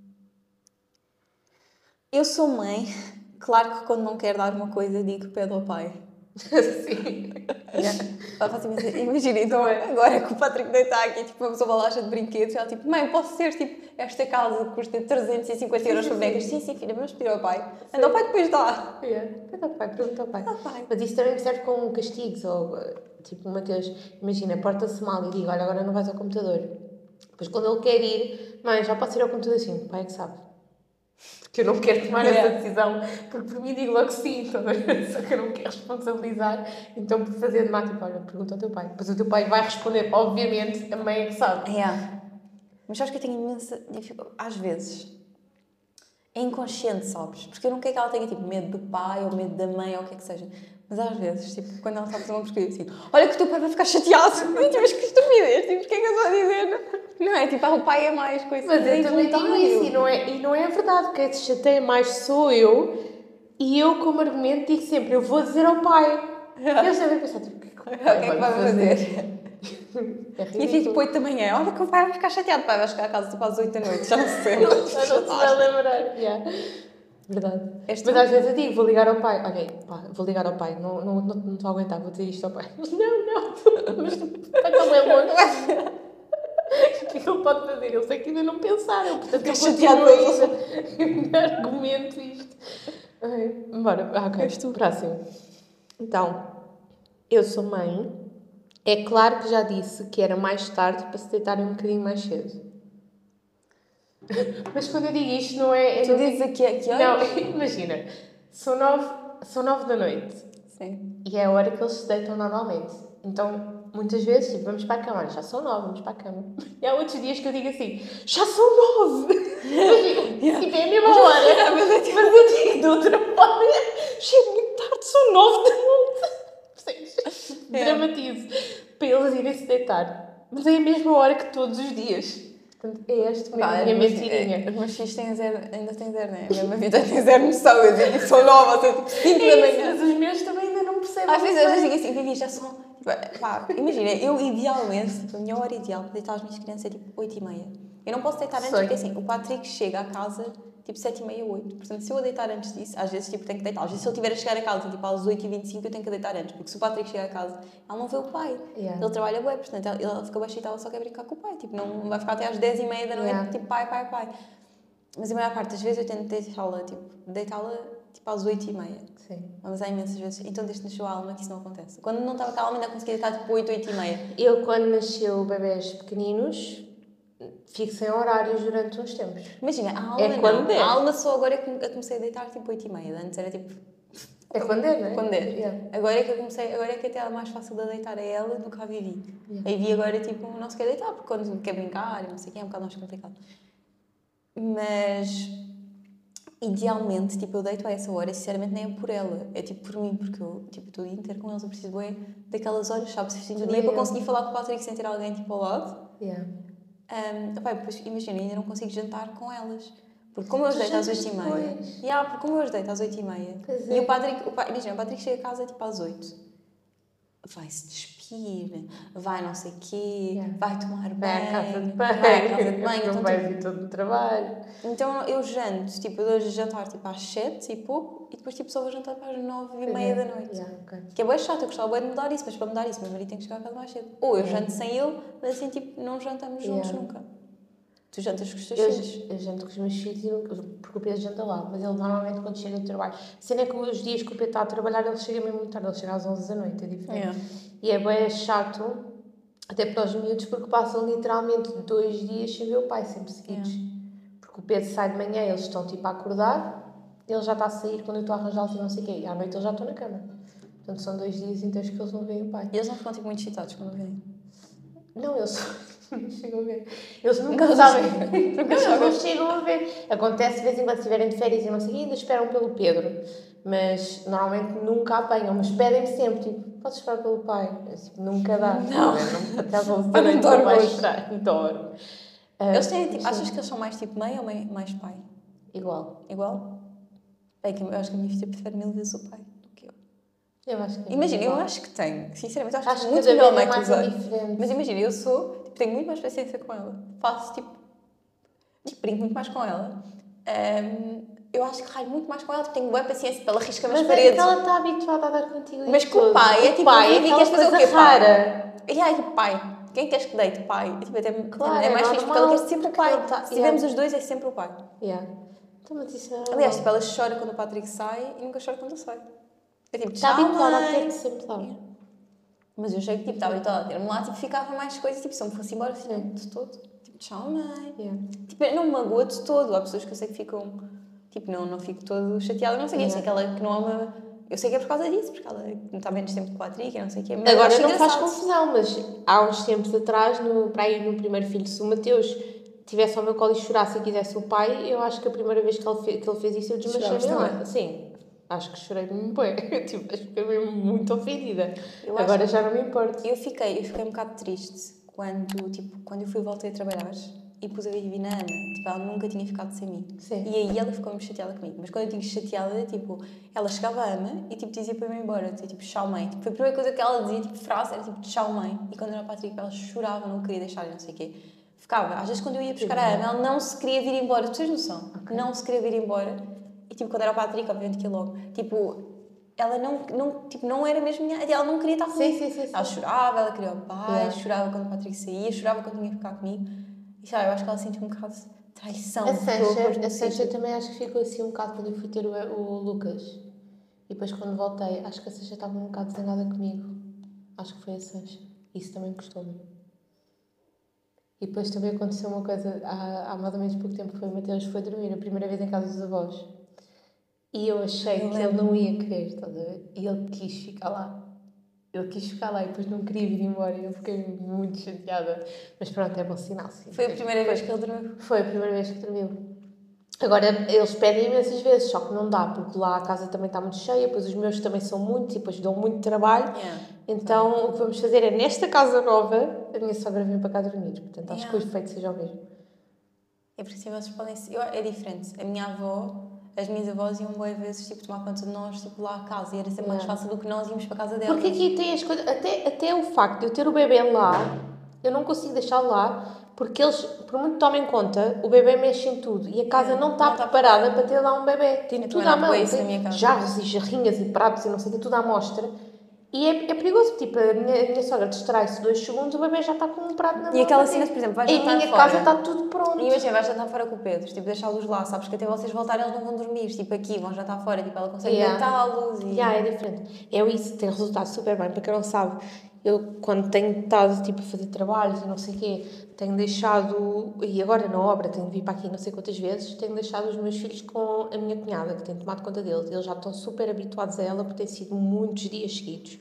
A: eu sou mãe. Claro que quando não quero dar uma coisa, digo pede ao pai.
C: Sim.
A: Yeah. Imagina, então agora que o Patrick está aqui, tipo, uma bolacha de brinquedos, ela tipo, mãe, posso ser tipo, esta casa que custa trezentos e cinquenta euros por bonecas? Sim, sim, filha, vamos pedir ao pai. Anda ao pai depois dá.
C: Yeah. Pede ao pai, pergunta ao pai.
A: Ao pai.
C: Mas isso também serve como castigos, ou tipo, Mateus, imagina, porta-se mal e digo, olha, agora não vais ao computador. Depois quando ele quer ir, mãe, já posso ir ao computador assim, o pai é que sabe. Porque eu não quero tomar yeah. essa decisão, porque por mim digo logo sim, então, só que eu não quero responsabilizar, então por fazer de má, tipo, olha, pergunta ao teu pai. Depois o teu pai vai responder, obviamente, a mãe é que sabe.
A: Yeah. Mas acho que eu tenho imensa dificuldade, às vezes, é inconsciente, sabes? Porque eu não quero que ela tenha, tipo, medo do pai, ou medo da mãe, ou o que é que seja. Mas às vezes, tipo, quando ela está a fazer uma porcaria, assim, olha que o teu pai vai ficar chateado. E tu, mas que estupidez, tipo, o que é que eu estou a dizer? Não é, tipo, ah, o pai é mais coisa.
C: Mas eu também digo isso, e não, é, e não é verdade, quem se chateia mais sou eu, e eu, como argumento, digo sempre, eu vou dizer ao pai. E eu sempre a pensar, tipo, o que é que
A: O que é que vai fazer?
C: É
A: E fico
C: ridículo.
A: tipo oito da manhã. Olha que o pai vai ficar chateado. Pai, vai chegar a casa tipo às oito da noite. Já não se lembra.
C: Já não se vai lembrar. Yeah. Verdade.
A: Este
C: Mas às vezes eu digo, vou ligar ao pai. Olha, pá, vou ligar ao pai. Não estou não, não, não estou a aguentar, vou dizer isto ao pai. Não, não. Mas o pai está bem longe. O que é que ele pode fazer? Eles é que ainda não pensaram. Portanto, eu
A: Fica chateado
C: continuo ainda. Argumento isto. Ai, bora. Ah, ok.
A: És tu.
C: Próximo. Então, eu sou mãe. É claro que já disse que era mais tarde para se deitarem um bocadinho mais cedo. Mas quando eu digo isto, não é...
A: Tu dizes aqui, aqui
C: Não,
A: olha.
C: imagina. São nove, são nove da noite.
A: Sim.
C: E é a hora que eles se deitam normalmente. Então, muitas vezes, tipo, vamos para a cama. Já são nove, vamos para a cama. E há outros dias que eu digo assim, já são nove!
A: Yeah.
C: Tipo, é a mesma hora. Mas eu digo de outra forma, já é muito tarde, são nove da noite. Percebes?
A: Yeah.
C: Dramatizo. Para eles irem se deitar. Mas é a mesma hora que todos os dias. Portanto, é esta
A: Pá,
C: a minha
A: mas,
C: mentirinha.
A: é, os meus filhos têm zero, ainda têm zero, né? A minha vida tem zero noção. Eu digo que são nove, ou seja, tipo cinco da
C: É isso,
A: manhã.
C: mas os meus também ainda não percebem.
A: Às vezes, às vezes digo assim, Vivi, já são. Tipo, pá, imagina, eu idealmente, tipo, a minha hora ideal para deitar as minhas crianças é tipo oito e meia. Eu não posso deitar antes,
C: Sei.
A: porque assim, o Patrick chega a casa tipo sete e meia, oito. Portanto, se eu a deitar antes disso, às vezes tipo, tenho que deitar. Às vezes, se eu tiver a chegar a casa tipo às oito e vinte e cinco, eu tenho que deitar antes, porque se o Patrick chega a casa, ele não vê o pai.
C: Yeah.
A: Ele trabalha bem, portanto, ele, ele fica baixinho, ela só quer brincar com o pai. Tipo, não vai ficar até às dez e meia da noite,
C: Yeah.
A: tipo, pai, pai, pai. Mas a maior parte das vezes eu tento deitá-la, tipo, deitá-la tipo às oito e meia.
C: Sim.
A: Mas há imensas vezes. Então, desde que nasceu a Alma, que isso não acontece. Quando não estava com a Alma, ainda conseguia deitar tipo oito, oito e meia.
C: Eu, quando nasceu bebés pequeninos, fico sem horários durante uns tempos.
A: Imagina, a Alma
C: É quando
A: não.
C: der.
A: A Alma só agora é que eu comecei a deitar tipo oito e meia. Antes era tipo...
C: É quando é, não é?
A: Quando é.
C: Yeah.
A: Agora é que eu comecei... Agora é que até é mais fácil de deitar a ela do que a Vivi.
C: Yeah.
A: A Vivi agora, tipo, não se quer deitar, porque quando quer brincar e não sei o quê, é um bocado mais complicado. Mas... Idealmente, tipo, eu deito a essa hora e sinceramente nem é por ela, é tipo por mim, porque eu, tipo, estou o dia inteiro com eles, eu preciso é daquelas horas, sabes, assim, do dia
C: Também
A: para
C: eu.
A: conseguir falar com o Patrick sem ter alguém, tipo, ao lado.
C: Yeah.
A: Um, opa, depois, imagina, ainda não consigo jantar com elas, porque como eu os
C: Tu
A: deito às
C: jantas
A: oito e meia,
C: depois?
A: yeah, porque como eu os deito às oito e meia,
C: Pois
A: e
C: é.
A: o Patrick, o pa, imagina, o Patrick chega a casa, tipo, às oito, vai-se despir, vai não sei o quê,
C: Yeah.
A: vai tomar banho,
C: Vai à casa de banho.
A: vai à casa de banho,
C: Não
A: então,
C: vai
A: tipo,
C: vir todo no trabalho.
A: então eu janto, tipo, eu dou jantar tipo, às sete e pouco e depois tipo, só vou jantar para as nove e meia da noite.
C: Yeah, okay.
A: Que é bem chato, eu gostava bem de mudar isso, mas para mudar isso, meu marido tem que chegar a casa mais cedo. Ou eu
C: Yeah.
A: janto sem ele, mas assim tipo, não jantamos juntos
C: Yeah.
A: nunca. Tu jantas com os teus
C: Eu,
A: filhos?
C: eu janto com os meus filhos, e nunca- porque o Pedro janta lá, mas ele normalmente quando chega do trabalho. Sendo é que os dias que o Pedro está a trabalhar, ele chega mesmo muito tarde, ele chega às onze da noite, é diferente.
A: Yeah.
C: E é bem chato, até para os miúdos, porque passam literalmente dois dias sem ver o pai, sempre seguidos. Porque o Pedro sai de manhã, eles estão tipo a acordar, ele já está a sair quando eu estou a arranjá-los e não sei o quê, e à noite eles já estão na cama. Portanto, são dois dias inteiros que eles não veem o pai.
A: E eles não ficam tipo muito excitados quando vêm?
C: Não, eles não chegam a ver. Eles nunca
A: Nunca
C: sabem.
A: chegam.
C: Não, eles não chegam a ver. Acontece de vez em quando, se estiverem de férias e não sei o quê, ainda esperam pelo Pedro. Mas normalmente nunca apanham. Mas pedem-me sempre, tipo, podes esperar pelo pai? Eu, tipo, nunca dá.
A: Não.
C: Eu não até às onze da
A: Pai, não
C: noite não
A: dorme
C: vai
A: hoje.
C: esperar. Dorme. Ah,
A: Eles têm, tipo,
C: mas
A: achas
C: sim,
A: que eles são mais tipo mãe ou mãe, mais pai?
C: igual.
A: Igual? É que eu acho que a minha filha prefere mil vezes o pai do que eu.
C: Eu acho que é
A: Imagina, eu
C: igual.
A: acho que tenho, sinceramente, acho,
C: Acho
A: que
C: que
A: muito
C: cada
A: melhor
C: vez é
A: mãe que
C: mais
A: os outros.
C: indiferente.
A: Mas imagina, eu sou, tipo, tenho muito mais paciência com ela. Faço, tipo, tipo brinco muito mais com ela. Ahm, eu acho que raio muito mais com ela, tipo, tenho boa paciência para ela riscar
C: Mas
A: nas
C: é que
A: paredes.
C: ela está habituada a dar contigo
A: Mas
C: isso
A: com o
C: tudo.
A: pai, é
C: O
A: tipo,
C: pai,
A: Vivi,
C: é aquela
A: queres fazer o
C: coisa
A: quê, pai?
C: rara.
A: E aí, tipo, pai, quem queres que deite? Pai. E, tipo, até,
C: Claro,
A: é mais
C: é
A: fixe, porque
C: normal,
A: ela quer sempre o
C: porque
A: pai.
C: ele tá-
A: Se
C: yeah.
A: tivermos os dois, é sempre o pai.
C: Yeah. Então, mas isso é
A: Aliás, tipo,
C: normal.
A: ela chora quando o Patrick sai e nunca chora quando eu saio. É tipo,
C: Está
A: tchau,
C: habituada a
A: mãe.
C: ter-te sempre lá.
A: Mas eu achei que tipo, estava habituada a ter-me lá, tipo, ficava mais coisas, tipo, se eu me fosse embora, assim,
C: Sim.
A: de todo. Tipo, tchau, mãe.
C: Yeah.
A: Tipo, não me magoa de todo. Há pessoas que eu sei que ficam, tipo, não, não fico todo chateada, não sei o quê. Eu sei que ela que não ama. Eu sei que é por causa disso, porque ela não está menos tempo com o Patrick, e não sei o quê. Mas
C: Agora
A: acho
C: não faz
A: engraçado.
C: confusão, mas há uns tempos atrás, no, para ir no primeiro filho, se o Mateus tivesse ao meu colo e chorasse e quisesse o pai, eu acho que a primeira vez que ele, fe, que ele fez isso eu desmanchei
A: Choravas
C: lá.
A: também?
C: Sim, acho que chorei mesmo bem. Tipo, acho que fiquei mesmo muito ofendida.
A: Eu
C: Agora
A: acho-
C: já não me importa.
A: Eu fiquei, eu fiquei um bocado triste quando, tipo, quando eu fui voltei a trabalhar e pus a viver na Ana. Tipo, ela nunca tinha ficado sem mim.
C: Sim.
A: E aí ela ficou muito chateada comigo. Mas quando eu digo chateada, tipo, ela chegava a Ana e tipo, dizia para eu ir embora. Dizia tipo, tchau mãe. Tipo, a primeira coisa que ela dizia, tipo, frase, era tipo, tchau mãe. E quando era o Patrick, ela chorava, não queria deixar, não sei o quê. Ficava. Às vezes quando eu ia buscar a Ana, ela não se queria vir embora. Tu tens noção?
C: Okay.
A: Não se queria vir embora. E tipo, quando era o Patrick, obviamente que ia logo. Tipo, ela não, não, tipo, não era mesmo minha... Ela não queria estar comigo.
C: Sim, sim, sim, sim.
A: Ela chorava, ela queria o pai,
C: Yeah.
A: chorava quando o Patrick saía, chorava quando tinha que ficar comigo. E sabe, eu acho que ela sente um bocado de traição.
C: A
A: porque eu pus
C: Sancha,
A: no
C: a Sancha
A: sítio.
C: também acho que ficou assim um bocado quando eu fui ter o, o Lucas. E depois quando voltei, acho que a Sancha estava um bocado zangada comigo. Acho que foi a Sancha. Isso também custou-me. E depois também aconteceu uma coisa, há, há mais ou menos pouco tempo, foi o Mateus foi dormir, a primeira vez em casa dos avós. E eu achei
A: Eu
C: que ele não ia querer, estás a ver? E ele quis ficar lá. Ele quis ficar lá e depois não queria vir embora e eu fiquei muito chateada. Mas pronto, é bom sinal, sim.
A: Foi a primeira vez que ele dormiu.
C: Foi a primeira vez que dormiu. Agora, eles pedem imensas vezes, só que não dá, porque lá a casa também está muito cheia, depois os meus também são muitos e depois dão muito trabalho.
A: Yeah.
C: Então, o que vamos fazer é, nesta casa nova, a minha sogra vem para cá dormir. Portanto, acho
A: Yeah.
C: que o efeito seja o mesmo.
A: E por cima vocês podem ser... eu- É diferente. A minha avó, as minhas avós iam boas vezes tipo, tomar conta de nós tipo, lá a casa e era sempre mais
C: Yeah.
A: fácil do que nós irmos para a casa delas.
C: Porque aqui tem as coisas, até, até o facto de eu ter o bebê lá, eu não consigo deixá-lo lá, porque eles, por muito que tomem conta, o bebê mexe em tudo e a casa
A: É,
C: não está
A: não está
C: preparada para ter lá um bebê. Tem
A: Eu
C: tudo
A: também
C: à
A: não
C: mão,
A: apoio isso na
C: tem
A: minha casa.
C: jarros e jarrinhas e pratos e não sei o que, tudo à mostra. E é, é perigoso, tipo, a minha, a minha sogra distrai-se dois segundos, o bebê já está com um prato na mão.
A: E aquela
C: a bater.
A: cena, por exemplo, vais
C: Em
A: jantar
C: minha
A: fora.
C: casa está tudo pronto.
A: E imagina, vais jantar fora com o Pedro, tipo, deixá-los lá, sabes que até vocês voltarem eles não vão dormir, tipo, aqui vão jantar fora, tipo, ela consegue
C: Yeah.
A: deitá-los e...
C: Yeah, é diferente. É isso, tem resultado super bem. Para quem não sabe, eu quando tenho estado tipo, a fazer trabalhos e não sei o quê, tenho deixado, e agora na obra tenho de vir para aqui não sei quantas vezes, tenho deixado os meus filhos com a minha cunhada, que tem tomado conta deles. Eles já estão super habituados a ela, porque tem sido muitos dias seguidos.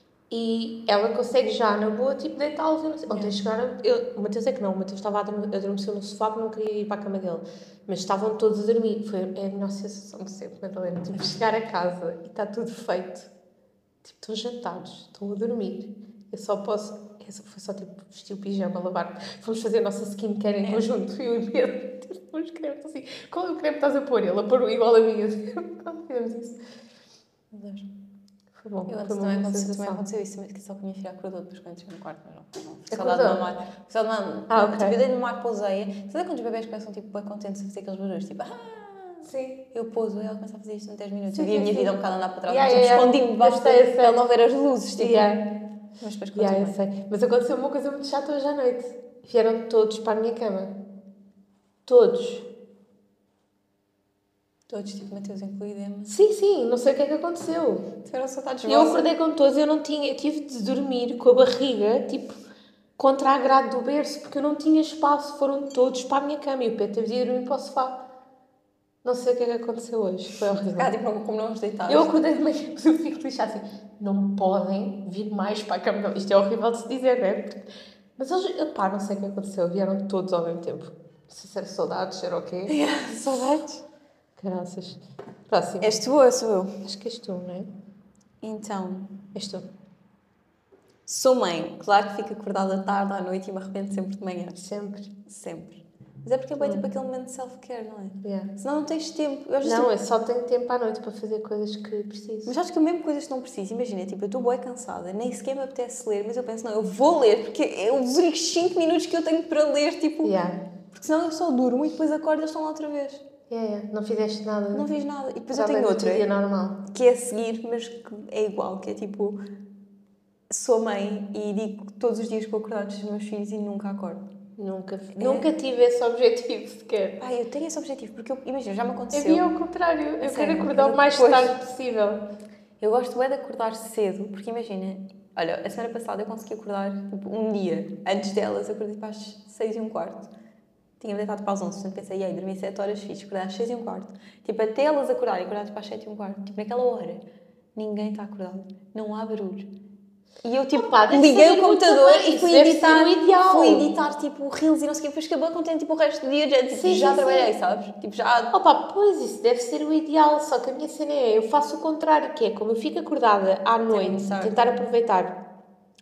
C: E ela consegue já, na boa, tipo, deitá-los e não sei. Ontem chegaram, eu, o Mateus é que não, o Mateus estava a adorme- adormecer no sofá porque não queria ir para a cama dele. Mas estavam todos a dormir. Foi é a melhor sensação de sempre, Madalena. Tipo, chegar a casa e está tudo feito. Tipo, estão jantados, estão a dormir. Eu só posso... Essa foi só, tipo, vestir o pijama, lavar. Fomos fazer a nossa skincare em conjunto. Eu e Pedro. Tipo, fomos cremes assim. Qual é o creme que estás a pôr? Ele a pôr igual a mim. Eu disse, quando fizemos isso?
A: Meu Deus.
C: Foi bom.
A: Eu antes
C: foi uma
A: também
C: boa
A: aconteceu, também
C: sensação.
A: aconteceu isso, mas que só que a minha filha acordou depois quando entrei no quarto, mas não, não. Foi
C: Acordou?
A: saudade de mamar. Foi saudade de mamar.
C: Ah,
A: Não,
C: ok.
A: Tipo, eu dei-lhe mamar, pouseia. Sabe quando os bebés começam, tipo, bem contentes a fazer aqueles barulhos? Tipo, ah!
C: Sim.
A: Eu pouso e ela começa a fazer isto em dez minutos.
C: Sim,
A: Eu vi a
C: sim,
A: minha
C: sim.
A: vida um bocado andar para trás,
C: Yeah,
A: tipo,
C: yeah, yeah.
A: escondi-me debaixo
C: Eu sei, eu
A: para
C: sei.
A: ele não ver as luzes, tipo.
C: Yeah.
A: Mas depois
C: Yeah, eu
A: continuei.
C: sei. Mas aconteceu uma coisa muito chata hoje à noite. Vieram todos para a minha cama. Todos.
A: Todos, tipo, Mateus incluído, Emma.
C: Sim, sim, não sei o que é que aconteceu.
A: Tiveram saudades
C: Eu
A: vossas.
C: acordei com todos, eu não tinha, eu tive de dormir com a barriga, tipo, contra a grade do berço, porque eu não tinha espaço. Foram todos para a minha cama e o Pedro teve de ir dormir para o sofá. Não sei o que é que aconteceu hoje, foi horrível.
A: Ah, tipo, como não nos deitaste.
C: Eu acordei de manhã, mas eu fico lixada assim, não podem vir mais para a cama. Isto é horrível de se dizer, não é? Mas eles, pá, não sei o que aconteceu, vieram todos ao mesmo tempo. Não sei se era saudades, se era o quê.
A: Yeah, saudades.
C: Caraças. Próximo.
A: És tu ou sou eu?
C: Acho que és tu, não é?
A: Então,
C: És tu.
A: sou mãe. Claro que fico acordada tarde à noite e me arrependo sempre de manhã.
C: Sempre.
A: Sempre. Mas é porque é bem tipo aquele momento de self-care, não é?
C: Yeah.
A: Senão não tens tempo. Eu às vezes,
C: Não,
A: tipo,
C: eu só tenho tempo à noite para fazer coisas que preciso.
A: Mas acho que eu mesmo coisas que não preciso. Imagina, tipo, eu estou bem cansada, nem sequer me apetece ler, mas eu penso, não, eu vou ler, porque é os únicos cinco minutos que eu tenho para ler, tipo...
C: Yeah.
A: Porque senão eu só durmo e depois acordo e eles estão lá outra vez.
C: Yeah, yeah. Não fizeste nada.
A: Não fiz nada. E depois eu
C: Já
A: tenho
C: lembro
A: outra,
C: do dia normal.
A: que é a seguir, mas que é igual, que é tipo... Sou mãe e digo todos os dias que vou acordar dos meus filhos e nunca acordo.
C: Nunca, nunca tive esse objetivo sequer.
A: Ai, eu tenho esse objetivo, porque eu, imagina, já me aconteceu.
C: Havia ao contrário. Eu
A: Sério,
C: quero acordar o mais
A: depois-
C: tarde possível.
A: Eu gosto bem de acordar cedo, porque imagina, olha, a semana passada eu consegui acordar tipo, um dia antes delas, eu acordei para as seis e um quarto. Tinha-me deitado para as onze, portanto pensei, ei, dormi sete horas fixe, acordei às seis e um quarto. Tipo, até elas acordarem, acordadas para as sete e um quarto. Tipo, naquela hora, ninguém está acordado, não há barulho. E eu, tipo,
C: Opa, deve
A: liguei
C: ser
A: o computador
C: muito bem,
A: e
C: isso
A: fui
C: deve
A: editar,
C: ser o ideal.
A: fui editar, tipo, reels e não sei o quê, depois acabou contente, tipo, o resto do dia, já, tipo,
C: Sim,
A: já
C: sim,
A: trabalhei,
C: sim.
A: sabes? Tipo, já...
C: Opa, pois isso deve ser o ideal, só que a minha cena é, eu faço o contrário, que é como eu fico acordada à noite,
A: tarde.
C: tentar aproveitar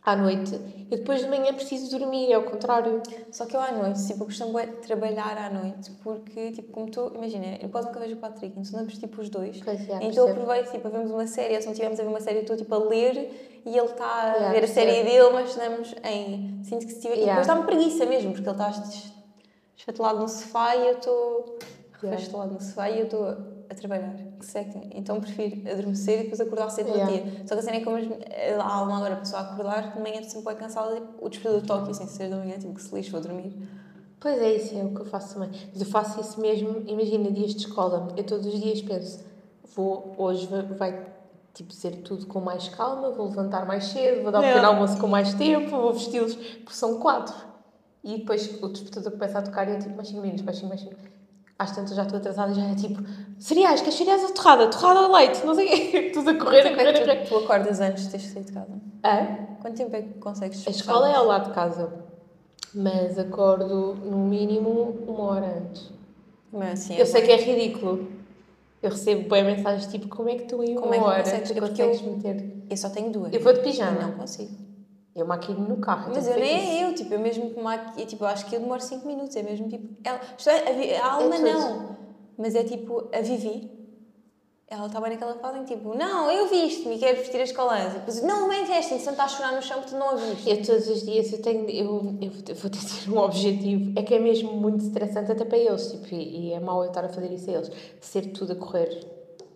C: à noite. Eu depois de manhã preciso dormir, é ao contrário.
A: Só que eu à noite, tipo, eu costumo bué de trabalhar à noite, porque, tipo, como tu, imagina, eu quase nunca vejo o Patrick, então andamos, tipo, os dois.
C: Pois é,
A: então
C: percebo.
A: aproveito, tipo, a vermos uma série, ou se não estivermos a ver uma série, eu estou, tipo, a ler e ele está a
C: Yeah,
A: ver a
C: percebo.
A: série dele, mas estamos em... Sinto que se tiver... E
C: Yeah.
A: depois dá-me preguiça mesmo, porque ele está des- desfatelado no sofá e eu estou
C: Yeah.
A: refastelado no sofá e eu estou a trabalhar. Que seca. Então prefiro adormecer e depois acordar cedo no
C: Yeah.
A: dia. Só que a cena é que como há uma hora a pessoa a acordar, de manhã estou sempre bem cansada, tipo, o despertador toque assim, seis da manhã, tipo, que se lixe, vou dormir.
C: Pois é, isso é o que eu faço também. Mas eu faço isso mesmo, imagina, dias de escola. Eu todos os dias penso, vou, hoje vai, vai tipo, ser tudo com mais calma, vou levantar mais cedo, vou dar o pequeno almoço com mais tempo, vou vesti-los, porque são quatro. E depois o despertador começa a tocar e eu tipo, mais cinco minutos, mais cinco, mais cinco. Às tantas já estou atrasada e já é tipo, cereais, queres cereais ou torrada? Torrada ou leite? Não sei o quê. Tudo a correr, a
A: Quanto tempo
C: correr, a
A: é que
C: correr.
A: tu, tu acordas antes de teres saído de casa?
C: Hã?
A: Quanto tempo é que consegues
C: A escola é
A: despertar?
C: ao lado de casa, mas acordo no mínimo uma hora antes.
A: Mas assim,
C: Eu sei que é ridículo. Eu recebo bem mensagens tipo, como é que tu em uma
A: Como é que
C: hora
A: consegues? É porque
C: consegues
A: eu-
C: meter?
A: Eu só tenho duas.
C: Eu vou de
A: Eu
C: pijama.
A: não consigo.
C: Eu maquilho no carro.
A: Mas
C: tenho
A: eu
C: feito
A: nem
C: isso.
A: é eu, tipo, eu mesmo que maqui, tipo, eu acho que eu demoro cinco minutos, é mesmo tipo, ela, isto é, a, Vi- a Alma
C: tudo.
A: não, mas é tipo, a Vivi, ela está bem naquela fase em tipo, não, eu visto-me e quero vestir as colãs, e depois, não, bem vestem, se não está a chorar no chão porque tu não a viste.
C: Eu todos os dias eu tenho, eu, eu vou- eu vou ter um objetivo, é que é mesmo muito estressante até para eles, tipo, e, e é mau eu estar a fazer isso a eles, ser tudo a correr,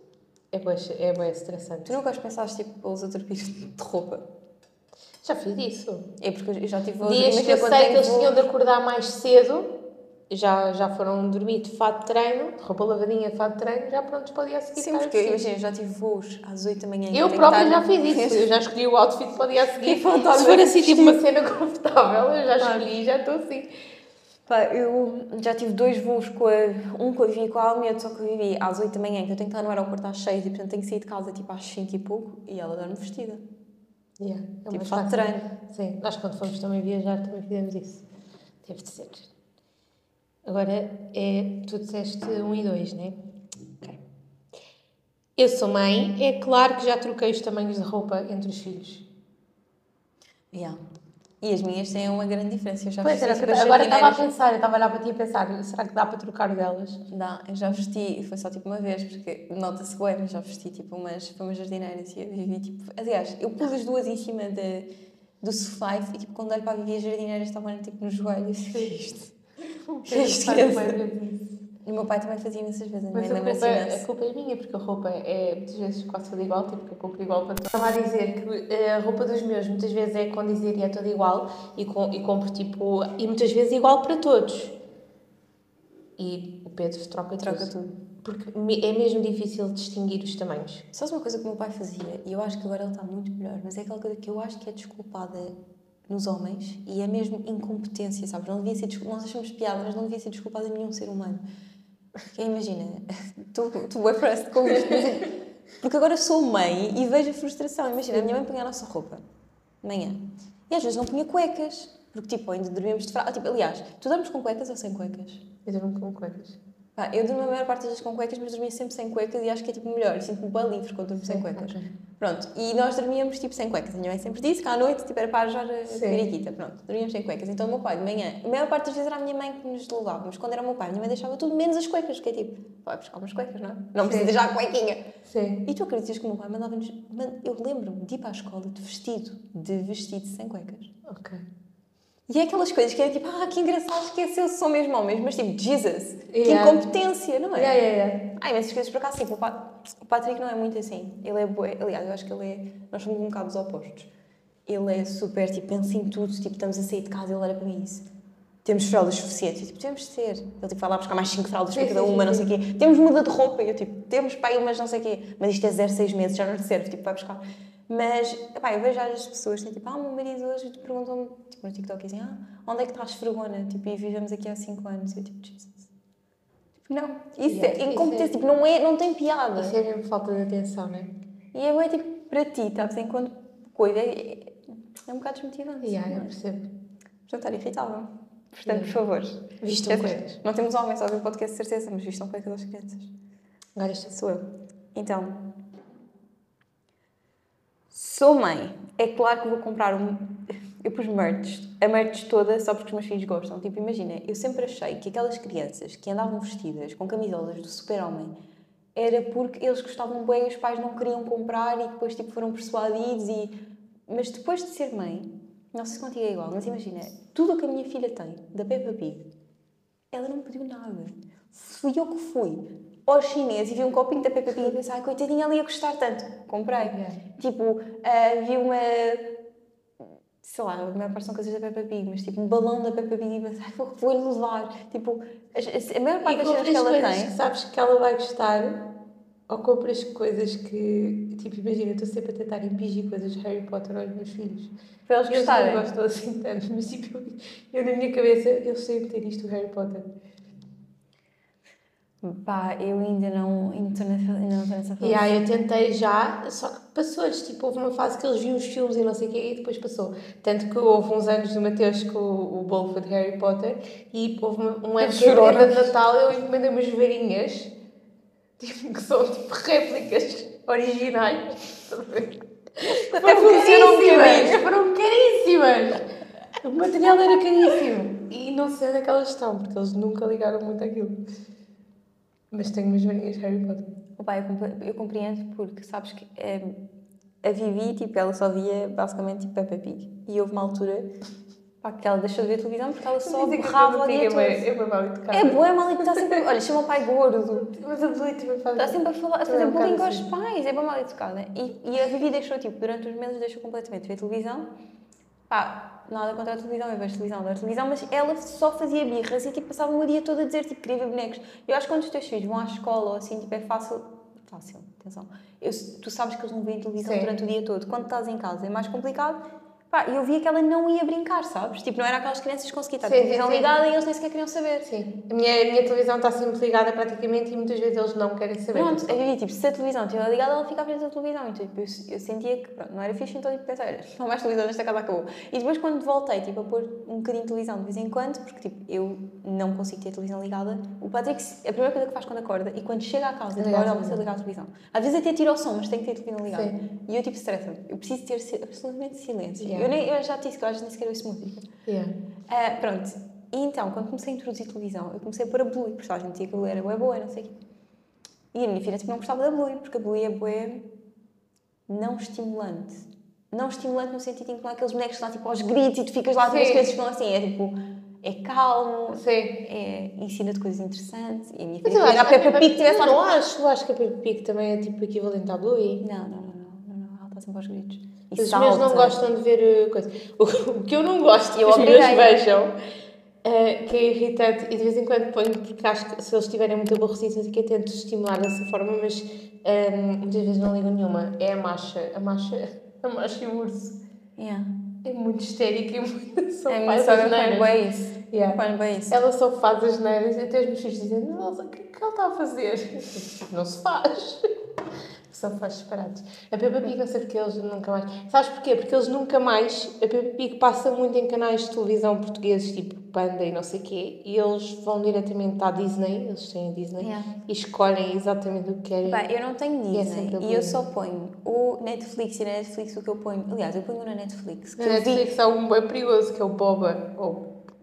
C: é bem, é bem estressante.
A: Tu nunca os pensaste, tipo, pô-los a dormir de roupa?
C: Já fiz isso.
A: É porque eu já tive...
C: Dias que
A: imagina
C: eu
A: quando
C: sei que
A: tenho
C: eles
A: voos-
C: tinham de acordar mais cedo, já, já foram dormir de fato de treino, de roupa lavadinha, de fato de treino, já prontos para o dia a seguir.
A: Sim,
C: estar
A: porque
C: assim.
A: imagina, eu já tive voos às oito da manhã.
C: Eu
A: tenho que
C: própria
A: estar-
C: já fiz isso, eu já escolhi o outfit para o dia a seguir.
A: E falta
C: Se for
A: bem
C: assim, tipo uma cena confortável, eu já escolhi e já estou assim.
A: Pá, eu já tive dois voos, com a, um com a Vivi e com a Alma, e outro só com a Vivi às oito da manhã, que eu tenho que estar no aeroporto às seis e portanto tenho que sair de casa tipo às cinco e pouco e ela dorme vestida.
C: Yeah, é
A: Tipo,
C: mais
A: fato de
C: fácil.
A: treino.
C: Sim, nós quando fomos também viajar também fizemos isso. Teve de ser. Agora, é, tu disseste um e dois, não é? Ok. Eu sou mãe, é claro que já troquei os tamanhos de roupa entre os filhos.
A: Yeah. E as minhas têm uma grande diferença. Eu já
C: Pois
A: vesti,
C: era,
A: tipo,
C: que-
A: as
C: agora estava a
A: jardineiras-
C: pensar, eu estava a olhar para ti e a pensar, será que dá para trocar delas?
A: Dá, eu já vesti, e foi só tipo uma vez, porque nota-se bem, mas já vesti tipo umas, foi umas jardineiras e a Vivi tipo. Aliás, eu pus as duas em cima de, do sofá e tipo, quando olho para a Vivi, as jardineiras estavam tipo nos joelhos. O que é isto? O que é isto, criança? E o meu pai também fazia imensas vezes, a minha
C: Mas
A: mãe
C: a
A: lembra-se
C: culpa, a
A: imenso.
C: culpa é minha, porque a roupa é muitas vezes quase toda igual, tipo que eu compro igual para todos. Estava a dizer que a roupa dos meus muitas vezes é condizer e é toda igual e, com, e compro tipo, e muitas vezes igual para todos. E o Pedro troca,
A: Troca
C: tudo.
A: tudo.
C: Porque me- é mesmo difícil distinguir os tamanhos.
A: Sabes uma coisa que o meu pai fazia, e eu acho que agora ele está muito melhor, mas é aquela coisa que eu acho que é desculpada nos homens e é mesmo incompetência, sabes? Não devia ser desculpada, nós achamos piada, mas não devia ser desculpada em nenhum ser humano. Porque imagina, tu, tu é parece com isto, mas é- porque agora sou mãe e vejo a frustração. Imagina, a minha mãe punha a nossa roupa de manhã e às vezes não punha cuecas, porque tipo, ainda dormíamos de fralda. Tipo, aliás, tu dormes com cuecas ou sem cuecas?
C: Eu durmo com cuecas.
A: Pá, eu durmo a maior parte das vezes com cuecas, mas dormia sempre sem cuecas e acho que é tipo melhor. Sinto-me bem livre quando durmo sem
C: Sim,
A: cuecas.
C: ok.
A: Pronto, e nós dormíamos tipo sem cuecas. A minha mãe sempre disse que à noite tipo, era para ajudar a
C: Sim.
A: periquita. Pronto, dormíamos sem cuecas. Então o meu pai de manhã, a maior parte das vezes era a minha mãe que nos levava, mas quando era o meu pai, a minha mãe deixava tudo menos as cuecas, que é tipo, vai buscar umas cuecas, não é? Não precisa já a cuequinha.
C: Sim.
A: E tu acreditas que o meu pai mandava-nos. man- Eu lembro-me de ir para a escola de vestido, de vestido sem cuecas.
C: Ok.
A: E é aquelas coisas que é tipo, ah, que engraçado, esqueceu-se, são mesmo homens, mas tipo, Jesus, que
C: Yeah.
A: incompetência, não é?
C: Yeah, yeah, yeah.
A: Há imensas coisas por acaso, tipo, o Pa- o Patrick não é muito assim. Ele é bué, aliás, eu acho que ele é, nós somos um bocado dos opostos. Ele é super, tipo, pensa em tudo, tipo, estamos a sair de casa, ele olha para mim e disse, temos fraldas suficientes? Eu, tipo, temos de ter. Ele, tipo, vai lá buscar mais cinco fraldas
C: Sim,
A: para cada
C: sim,
A: uma,
C: sim,
A: não sei o quê. Temos muda de roupa. E eu, tipo, temos para aí umas não sei o quê. Mas isto é zero, seis meses, já não lhe serve, tipo, vai buscar. Mas, epá, eu vejo as pessoas, assim, tipo, ah, o meu marido hoje perguntam-me, tipo, no TikTok, assim, ah, onde é que estás fregona? Tipo, e vivemos aqui há cinco anos. E eu, tipo, Jesus. Tipo, não, isso
C: Yeah,
A: é incompetência,
C: isso é-
A: tipo, não, é, não tem piada.
C: Isso é mesmo falta de atenção, não é?
A: E é bem, tipo, para ti, sabes, enquanto coisa, é, é um bocado desmotivante.
C: Yeah, eu
A: não é?
C: percebo.
A: Portanto, estar irritável. Portanto,
C: Yeah.
A: por favor.
C: Vistam
A: Esquece-
C: cuecas.
A: Não temos homens a ouvir o podcast, de certeza, mas vistam cuecas às crianças.
C: Agora isto
A: Sou eu. Então, sou mãe. é claro que vou comprar um... Eu pus merch, a merch toda só porque os meus filhos gostam. Tipo, imagina, eu sempre achei que aquelas crianças que andavam vestidas com camisolas do Super-Homem era porque eles gostavam bem e os pais não queriam comprar e depois tipo, foram persuadidos e... Mas depois de ser mãe, não sei se contigo é igual, mas imagina, tudo o que a minha filha tem, da Peppa Pig, ela não me pediu nada. Fui eu que fui ao chinês e vi um copinho da Peppa Pig e pensei, ai, coitadinha, ela ia gostar tanto. Comprei. Yeah. Tipo, uh, vi uma... Sei lá, a maior parte são coisas da Peppa Pig, mas tipo um balão da Peppa Pig e pensei, ai, vou-lhe levar. Tipo, a, a maior parte das coisas que ela tem...
C: que sabes que ela vai gostar, ou compras coisas que... Tipo, imagina, estou sempre a tentar impingir coisas de Harry Potter aos meus filhos.
A: Para eles gostarem.
C: Eles não gostam assim tanto, mas tipo, eu, eu na minha cabeça, eles sempre ter isto do Harry Potter.
A: Pá, eu ainda não ainda não estou nessa fase.
C: E aí eu tentei já, só que passou-lhes, tipo, houve uma fase que eles viam os filmes e não sei o quê, e depois passou. Tanto que houve uns anos do Mateus com o, o bolo foi de Harry Potter, e houve um, um ano que era de Natal, eu encomendei umas varinhas, tipo, que são tipo réplicas originais.
A: Até funcionam um bocadinho.
C: Foram caríssimas! O material era caríssimo. E não sei onde é que elas estão, porque eles nunca ligaram muito àquilo. Mas tenho umas varinhas de Harry Potter.
A: Opa, eu, eu compreendo porque, sabes que é, a Vivi, tipo, ela só via basicamente tipo Peppa Pig. E houve uma altura pá, que ela deixou de ver televisão porque ela só borrava o dia todo.
C: É boa, mal educada.
A: É boa, é mal educada. Está sempre... Olha, chama o pai gordo.
C: Mas a Blue também faz...
A: Está sempre a, falar, a fazer bullying aos pais. É boa, mal educada. E, e a Vivi deixou, tipo, durante uns meses deixou completamente de ver televisão. Pá, nada contra a televisão, eu vejo televisão, adoro televisão, mas ela só fazia birras e tipo, passava o dia todo a dizer tipo, queria ver bonecos. Eu acho que quando os teus filhos vão à escola ou assim, tipo, é fácil. Fácil, atenção. Eu, tu sabes que eles não veem televisão Sim. durante o dia todo. Quando estás em casa é mais complicado. Pá, eu via que ela não ia brincar, sabes? Tipo, não era aquelas crianças que conseguiam estar a televisão ligada e eles nem sequer queriam saber.
C: Sim. A minha, a minha televisão está sempre ligada praticamente e muitas vezes eles não querem saber.
A: Pronto, eu via, tipo, se a televisão estiver ligada, ela ficava frente à televisão. Então, tipo, eu, eu sentia que, pronto, não era fixe, então, tipo, pensei, olha, não mais televisão nesta casa, acabou. E depois, quando voltei, tipo, a pôr um bocadinho de televisão de vez em quando, porque, tipo, eu não consigo ter a televisão ligada, o Patrick, a primeira coisa que faz quando acorda e quando chega à casa, tipo, olha, você ligar a televisão. Às vezes até tira o som, mas tem que ter a televisão ligada. Sim. E eu, tipo, estressa-me. Eu preciso ter absolutamente silêncio. Yeah. Eu, nem, eu já te disse que eu às vezes nem sequer ouço música.
C: Yeah.
A: Uh, pronto. E então, quando comecei a introduzir televisão, eu comecei a pôr a Bluey, porque a gente tinha que a Bluey era bué boa, não sei o quê. E a minha filha tipo, não gostava da Bluey, porque a Bluey é bué não estimulante. Não estimulante no sentido em que não há aqueles bonecos que lá tipo aos gritos e tu ficas lá e as crianças falam assim, é tipo, é calmo, é, ensina-te coisas interessantes. E a minha filha queria a Peppa Pig tivesse lá.
C: Não acho, eu acho que a Peppa Pig também é tipo equivalente à Bluey.
A: Não, não, não, não, não, não, ela está sempre aos gritos.
C: E os meus não gostam de ver coisas. O que eu não gosto que os meus vejam, uh, que é irritante, e de vez em quando ponho, porque acho que se eles estiverem muito aborrecidos, assim, que eu tento estimular dessa forma, mas um, muitas vezes não ligo nenhuma. É a Masha, a Masha, a Masha e o urso.
A: Yeah.
C: É muito histérica e muito. Só
A: é faz as neiras. Põe isso.
C: Yeah.
A: Põe bem isso.
C: Ela só faz as neiras e até os meus filhos dizem: nossa, o que é que ela está a fazer? Não se faz. Só faz separados. A Peppa Pig, não sei porque eles nunca mais... Sabes porquê? Porque eles nunca mais... A Peppa Pig passa muito em canais de televisão portugueses, tipo Panda e não sei o quê, e eles vão diretamente à Disney, eles têm a Disney, yeah. e escolhem exatamente o que querem.
A: Bem, eu não tenho Disney, e, e eu só ponho o Netflix, e na Netflix o que eu ponho... Aliás, eu ponho na Netflix.
C: Que na Netflix vi... há um bem perigoso, que é o Boba, ou...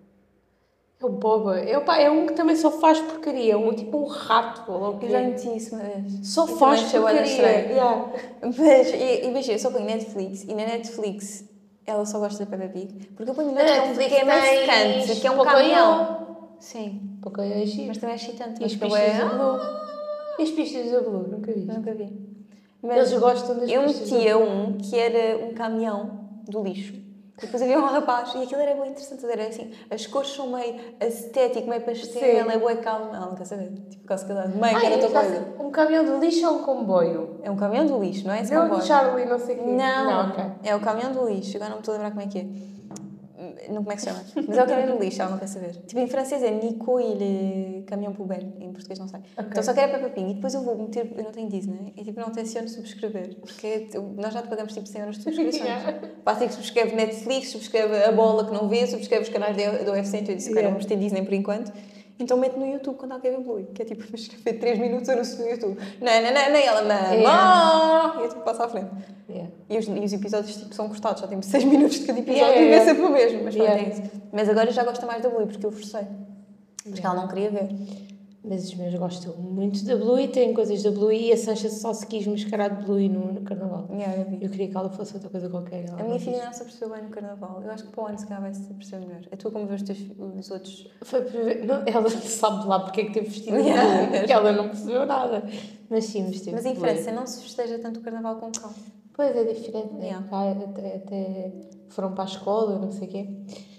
C: É o Boba. É, opa, é um que também só faz porcaria. É um, tipo um rato. Ou
A: eu já meti isso uma vez.
C: Só eu faz porcaria. Yeah.
A: Mas, imagina, eu só ponho Netflix. E na Netflix, ela só gosta da Peppa Pig. Porque eu ponho na Netflix, que é mais excitante. Que é um caminhão. Sim.
C: Pocoyo é giro.
A: Mas também é excitante.
C: E as pistas é... da Blue. E as pistas da Blue? Nunca vi.
A: Nunca vi.
C: Mas eles gostam das
A: eu
C: pistas
A: metia da um que era um caminhão do lixo. Depois havia um rapaz e aquilo era bem interessante, era assim, as cores são meio estético, meio pastel, é bué calmo. Ela não quer saber, tipo, quase que ela meio que era outra coisa.
C: Um caminhão do lixo ou um comboio?
A: É um caminhão do lixo, não é esse
C: não
A: comboio?
C: Não, Charlie, não sei o quê.
A: Não,
C: não okay.
A: É o caminhão do lixo, agora não me estou a lembrar como é que é. Não como é que se chama, mas é o caminhão do lixo, ela não quer saber. Tipo, em francês é Nico e caminhão poubelle, em português não sei. Okay. Então só quero a Peppa Pig e depois eu vou meter, eu não tenho Disney, e tipo não tenciono subscrever, porque nós já te pagamos tipo cem euros de subscrições. Yeah. Passa que subscreve Netflix, subscreve a bola que não vê, subscreve os canais do U F C, então eu disse, ok, yeah. Vamos ter Disney por enquanto. Então mete no YouTube quando alguém vê Bluey, que é tipo, escrever três minutos anúncio no YouTube. Não, não, não, não, e ela, mamãe! E eu tipo, passo à frente.
C: Yeah.
A: E os, e os episódios tipo, são cortados, já temos seis minutos de cada episódio
C: Yeah,
A: e
C: yeah.
A: vê sempre o mesmo. Mas pronto,
C: Yeah.
A: é isso. Mas agora já gosta mais da Bluey, porque eu forcei. Porque
C: Yeah.
A: ela não queria ver.
C: Mas os meus gostam muito da Bluey, têm coisas da Bluey e a Sancha só se quis mascarar de Bluey no, no carnaval.
A: Yeah, eu vi.
C: Eu queria que ela fosse outra coisa qualquer. ela
A: A
C: não
A: minha
C: quis.
A: filha não se apercebeu bem no carnaval. Eu acho que para o ano se calhar vai se aperceber melhor. A tua como vês os, teus, os outros.
C: Foi para ver. Não, ela sabe lá porque é que teve vestido de
A: Yeah.
C: Bluey, porque ela não percebeu nada. Mas sim, vestido
A: Mas
C: de
A: em
C: Bluey.
A: França não se festeja tanto o carnaval como cá.
C: Pois é diferente, né?
A: Yeah.
C: Cá até, até foram para a escola, não sei o quê.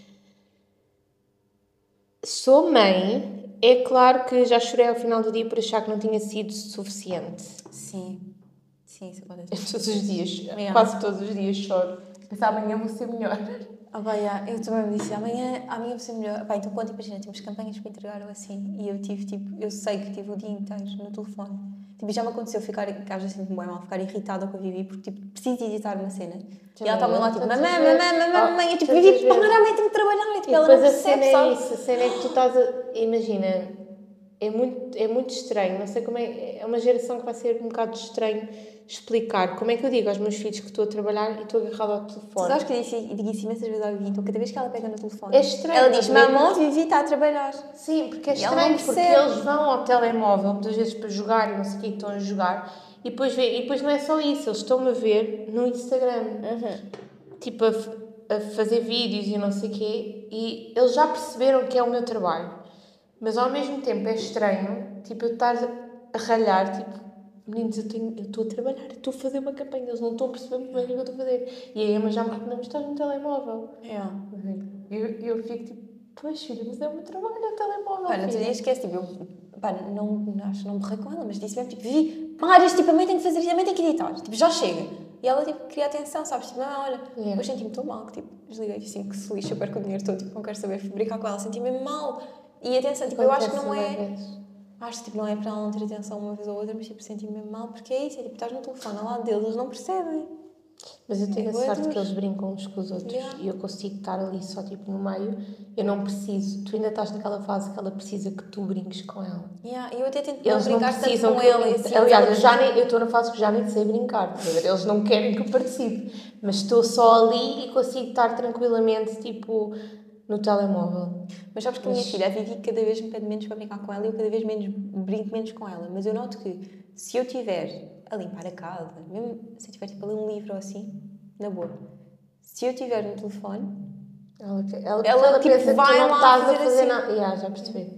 C: Sou mãe. É claro que já chorei ao final do dia por achar que não tinha sido suficiente.
A: Sim. Sim, isso acontece.
C: Eu todos os dias,
A: Yeah.
C: quase todos os dias choro. Mas amanhã vou ser melhor.
A: Ah, pá, yeah, eu também me disse, amanhã, amanhã vou ser melhor. Pá, então quando, imagina, temos campanhas para entregar ou assim, e eu tive, tipo, eu sei que tive o dia inteiro no telefone. Tipo, já me aconteceu ficar, que às vezes sinto-me bem mal, ficar irritada com a Vivi, porque, tipo, preciso editar uma cena. E ela está lá, tipo, mamãe, mamãe, mamãe, mamãe, eu, tipo,
C: tantas
A: Vivi,
C: vezes.
A: para amanhã tenho que trabalhar, e, tipo,
C: E
A: ela não
C: depois a cena
A: percebe,
C: é
A: sabe?
C: isso, a cena é que tu estás a... Imagina, é muito, é muito estranho, não sei como é... É uma geração que vai ser um bocado estranho explicar como é que eu digo aos meus filhos que estou a trabalhar e estou agarrada ao
A: Tu
C: telefone.
A: sabes que eu disse, digo isso imensas vezes ao Vivi, então cada vez que ela pega no telefone,
C: É estranho,
A: ela diz,
C: mas-
A: mamãe, Vivi está a trabalhar.
C: Sim, porque é
A: E ela não
C: estranho, porque
A: percebe.
C: eles vão ao telemóvel muitas vezes para jogar e não sei o que estão a jogar e depois, vê, e depois não é só isso, eles estão-me a ver no Instagram. Tipo, a, f- a fazer vídeos e não sei o quê, e eles já perceberam que é o meu trabalho. Mas ao mesmo tempo é estranho, tipo, eu estar a ralhar, tipo, meninos, eu tenho- eu estou a trabalhar, eu estou a fazer uma campanha, eles não estão a perceber muito bem o que eu estou a fazer. E a Emma já me recomenda, mas estás no telemóvel.
A: Yeah.
C: Eu, eu fico tipo, pois filha, mas é o meu trabalho, é o telemóvel.
A: Pá, no outro
C: filha."
A: dia esquece, tipo, eu, pá, não, acho que não berrei com ela, mas disse mesmo, tipo, Vivi, paras, tipo, a mãe tem que fazer isto, a mãe tem que editar, tipo, já chega. E ela, tipo, queria atenção, sabes, tipo, não, olha,
C: Yeah.
A: hoje senti-me tão mal, que, tipo, desliguei, assim, que se lixa, eu perco o dinheiro todo, tipo, não quero saber, fui brincar com ela, senti-me mal. E atenção, tipo, eu acho que não
C: Acontece
A: é,
C: bué vezes.
A: acho que, tipo, não é para ela não ter atenção uma vez ou outra, mas, tipo, senti-me mesmo mal, porque é isso, é, tipo, estás no telefone, ao lado deles, eles não percebem.
C: Mas eu tenho
A: É
C: a
A: bué
C: sorte
A: duro.
C: que eles brincam uns com os outros
A: Yeah.
C: e eu consigo estar ali só tipo no meio. Eu não preciso, tu ainda estás naquela fase que ela precisa que tu brinques com ela.
A: Yeah, e eu até tento
C: Eles
A: não
C: não
A: brincar tanto
C: precisam
A: com
C: que eu
A: ela, e
C: brinque.
A: assim,
C: Aliás, eu
A: eles-
C: já nem, eu estou na fase que já nem sei brincar. estás a ver? Eles não querem que eu participe. Mas estou só ali e consigo estar tranquilamente tipo no telemóvel.
A: Mas sabes que a minha
C: Mas-
A: filha, a Vivi, cada vez me pede menos para brincar com ela e eu cada vez menos brinco menos com ela. Mas eu noto que se eu estiver a limpar a casa, mesmo se eu estiver tipo, a ler um livro ou assim, na boa, se eu estiver no telefone,
C: Ela, ela,
A: Ela,
C: ela
A: tipo,
C: pensa que tu
A: vai
C: não
A: lá
C: estás a
A: fazer
C: fazer
A: assim.
C: nada. Yeah, já percebi.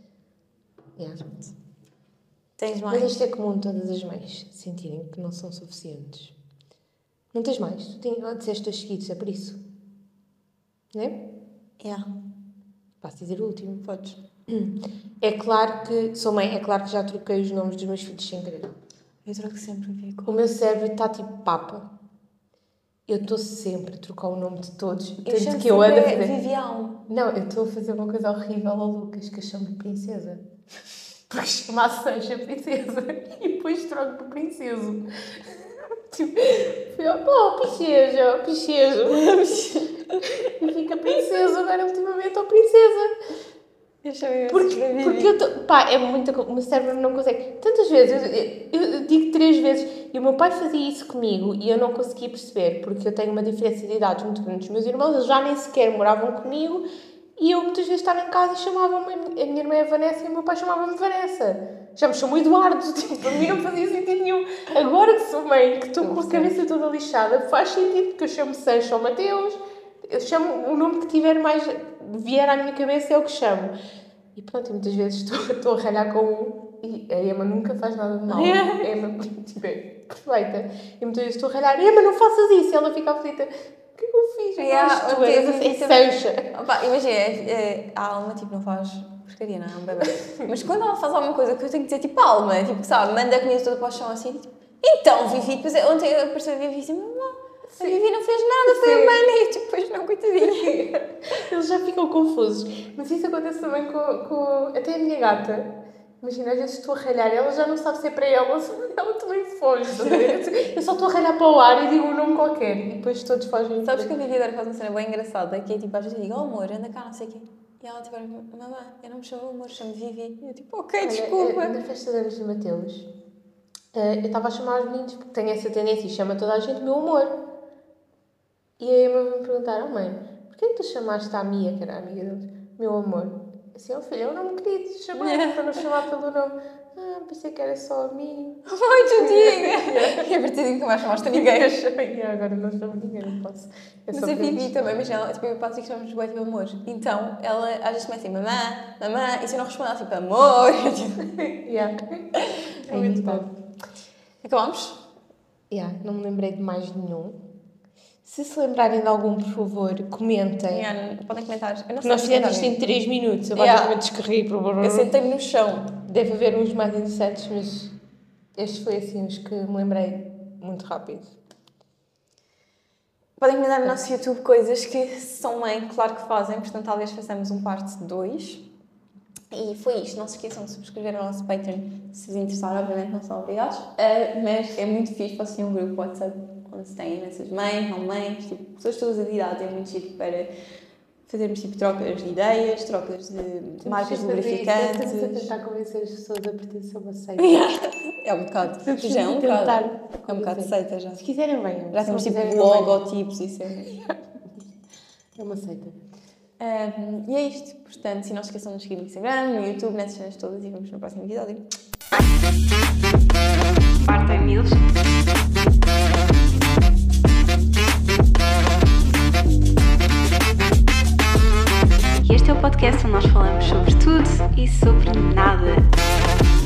C: Yeah.
A: tens mais.
C: Mas isto é comum todas as mães sentirem que não são suficientes. Não tens mais? Tu tens, ah, disseste dois seguidos, é por isso. Não é?
A: Yeah,
C: Posso dizer o último.
A: podes.
C: É claro que, sou mãe, é claro que já troquei os nomes dos meus filhos sem querer.
A: Eu troco sempre a Vivi.
C: O meu cérebro está tipo papa. Eu estou sempre a trocar o nome de todos.
A: Eu
C: Tanto
A: chamo
C: que eu ando a
A: sempre
C: fazer...
A: Vivião.
C: Não, eu estou a fazer uma coisa horrível ao Lucas, que eu chamo de princesa. Porque chama a Sancha princesa. E depois troco por princeso. Tipo, fui ao pô, pichejo, pichejo. E fica princesa, agora ultimamente ao princesa.
A: Eu chamo
C: Porque, porque eu tô, pá, é muita coisa, o meu cérebro não consegue. Tantas vezes, eu, eu, eu digo três vezes, e o meu pai fazia isso comigo e eu não conseguia perceber, porque eu tenho uma diferença de idade muito grande dos meus irmãos, eles já nem sequer moravam comigo e eu muitas vezes estava em casa e chamavam-me, a minha irmã é Vanessa e o meu pai chamava-me Vanessa. Já me chamou Eduardo, tipo, para mim não fazia sentido nenhum. Agora que sou mãe, que estou com a cabeça toda lixada, faz sentido, porque eu chamo Sancho ou Mateus, eu chamo o nome que tiver mais, vier à minha cabeça é o que chamo. E pronto, e muitas vezes estou, estou a ralhar com um e a Emma nunca faz nada de mal. A Emma, tipo, é perfeita. E muitas vezes estou a ralhar, Emma, não faças isso. E ela fica aflita. O que é que eu fiz? Eu
A: Yeah,
C: gosto, tu
A: ontem
C: eras
A: eu
C: assim,
A: vi também.
C: Sancha.
A: Opa, imagina, é, é, a Alma tipo, não faz porcaria, não é um bebê. Mas quando ela faz alguma coisa que eu tenho que dizer tipo Alma, tipo, sabe, manda a comida toda para o chão assim, tipo, então Vivi, depois ontem apareceu a Vivi e disse, mamãe, a Vivi não fez nada, foi a mana, e tipo, depois não, coitadinha.
C: Eles já ficam confusos. Mas isso acontece também com, com até a minha gata. Imagina, às vezes estou a ralhar e ela já não sabe se é para ela, ela também foge. Tá a ver? Eu só estou a ralhar para o ar e digo um nome qualquer e depois todos fogem.
A: Sabes que a Vivi agora faz uma cena bem engraçada, que é tipo, às vezes eu digo, oh amor, anda cá, não sei o quê. E ela tipo, mamãe, eu não me chamo Amor, chamo Vivi. E eu tipo, ok,
C: Olha,
A: desculpa.
C: eh, Na festa de anos de Mateus, eh, eu estava a chamar os meninos, porque tenho essa tendência e chama toda a gente meu amor. E aí a minha mãe me perguntaram, mãe, porquê que tu chamaste a Mia, que era a amiga deles, meu amor? Assim, oh filho, eu não me queria te chamar, para não chamar pelo nome. Ah, pensei que era só a mim.
A: Ai, tadinha! E a partir de nunca mais chamaste a ninguém.
C: E agora não chamo ninguém, não posso. É
A: Mas
C: só
A: a Vivi
C: para
A: também, mas ela, tipo, eu e o Patrick chamamos bué de amor. Então, ela às vezes começa assim, mamã, mamã, e se eu não responder, ela tipo, amor. Eu, tipo,
C: Yeah.
A: É muito bom. Acabamos?
C: Yeah, não me lembrei de mais nenhum. Se se lembrarem de algum, por favor, comentem.
A: Yeah, podem comentar. Eu não sei
C: Nós
A: se
C: fizemos isto
A: comentarem.
C: em três minutos, eu
A: Yeah.
C: basicamente escorri para
A: Eu sentei-me no chão.
C: Deve haver uns mais interessantes, mas este foi assim os que me lembrei muito rápido.
A: Podem comentar no nosso YouTube coisas que são mãe, claro que fazem, portanto talvez façamos um parte dois. E foi isto, não se esqueçam de subscrever o nosso Patreon se vos interessar, obviamente não são obrigados, uh, mas é muito fixe, vocês têm um grupo WhatsApp onde se têm imensas mães, não mães, tipo, pessoas todas as idades, é muito giro para fazermos tipo trocas de ideias, trocas de marcas de lubrificantes.
C: Estamos a tentar convencer as pessoas a pertencer a uma seita.
A: É um bocado,
C: Estamos
A: já é um
C: a tentar
A: bocado, é um bocado de
C: convencer.
A: seita já.
C: Se quiserem, venham.
A: Já
C: Se
A: temos
C: não
A: tipo
C: quiserem, não venham.
A: logotipos e isso é...
C: É uma seita.
A: Um, e é isto, portanto, se não se esqueçam de nos seguir no Instagram, no YouTube, nessas cenas todas e vemos no próximo episódio.
B: Parte Emílios.
D: Este é o podcast onde nós falamos sobre tudo e sobre nada.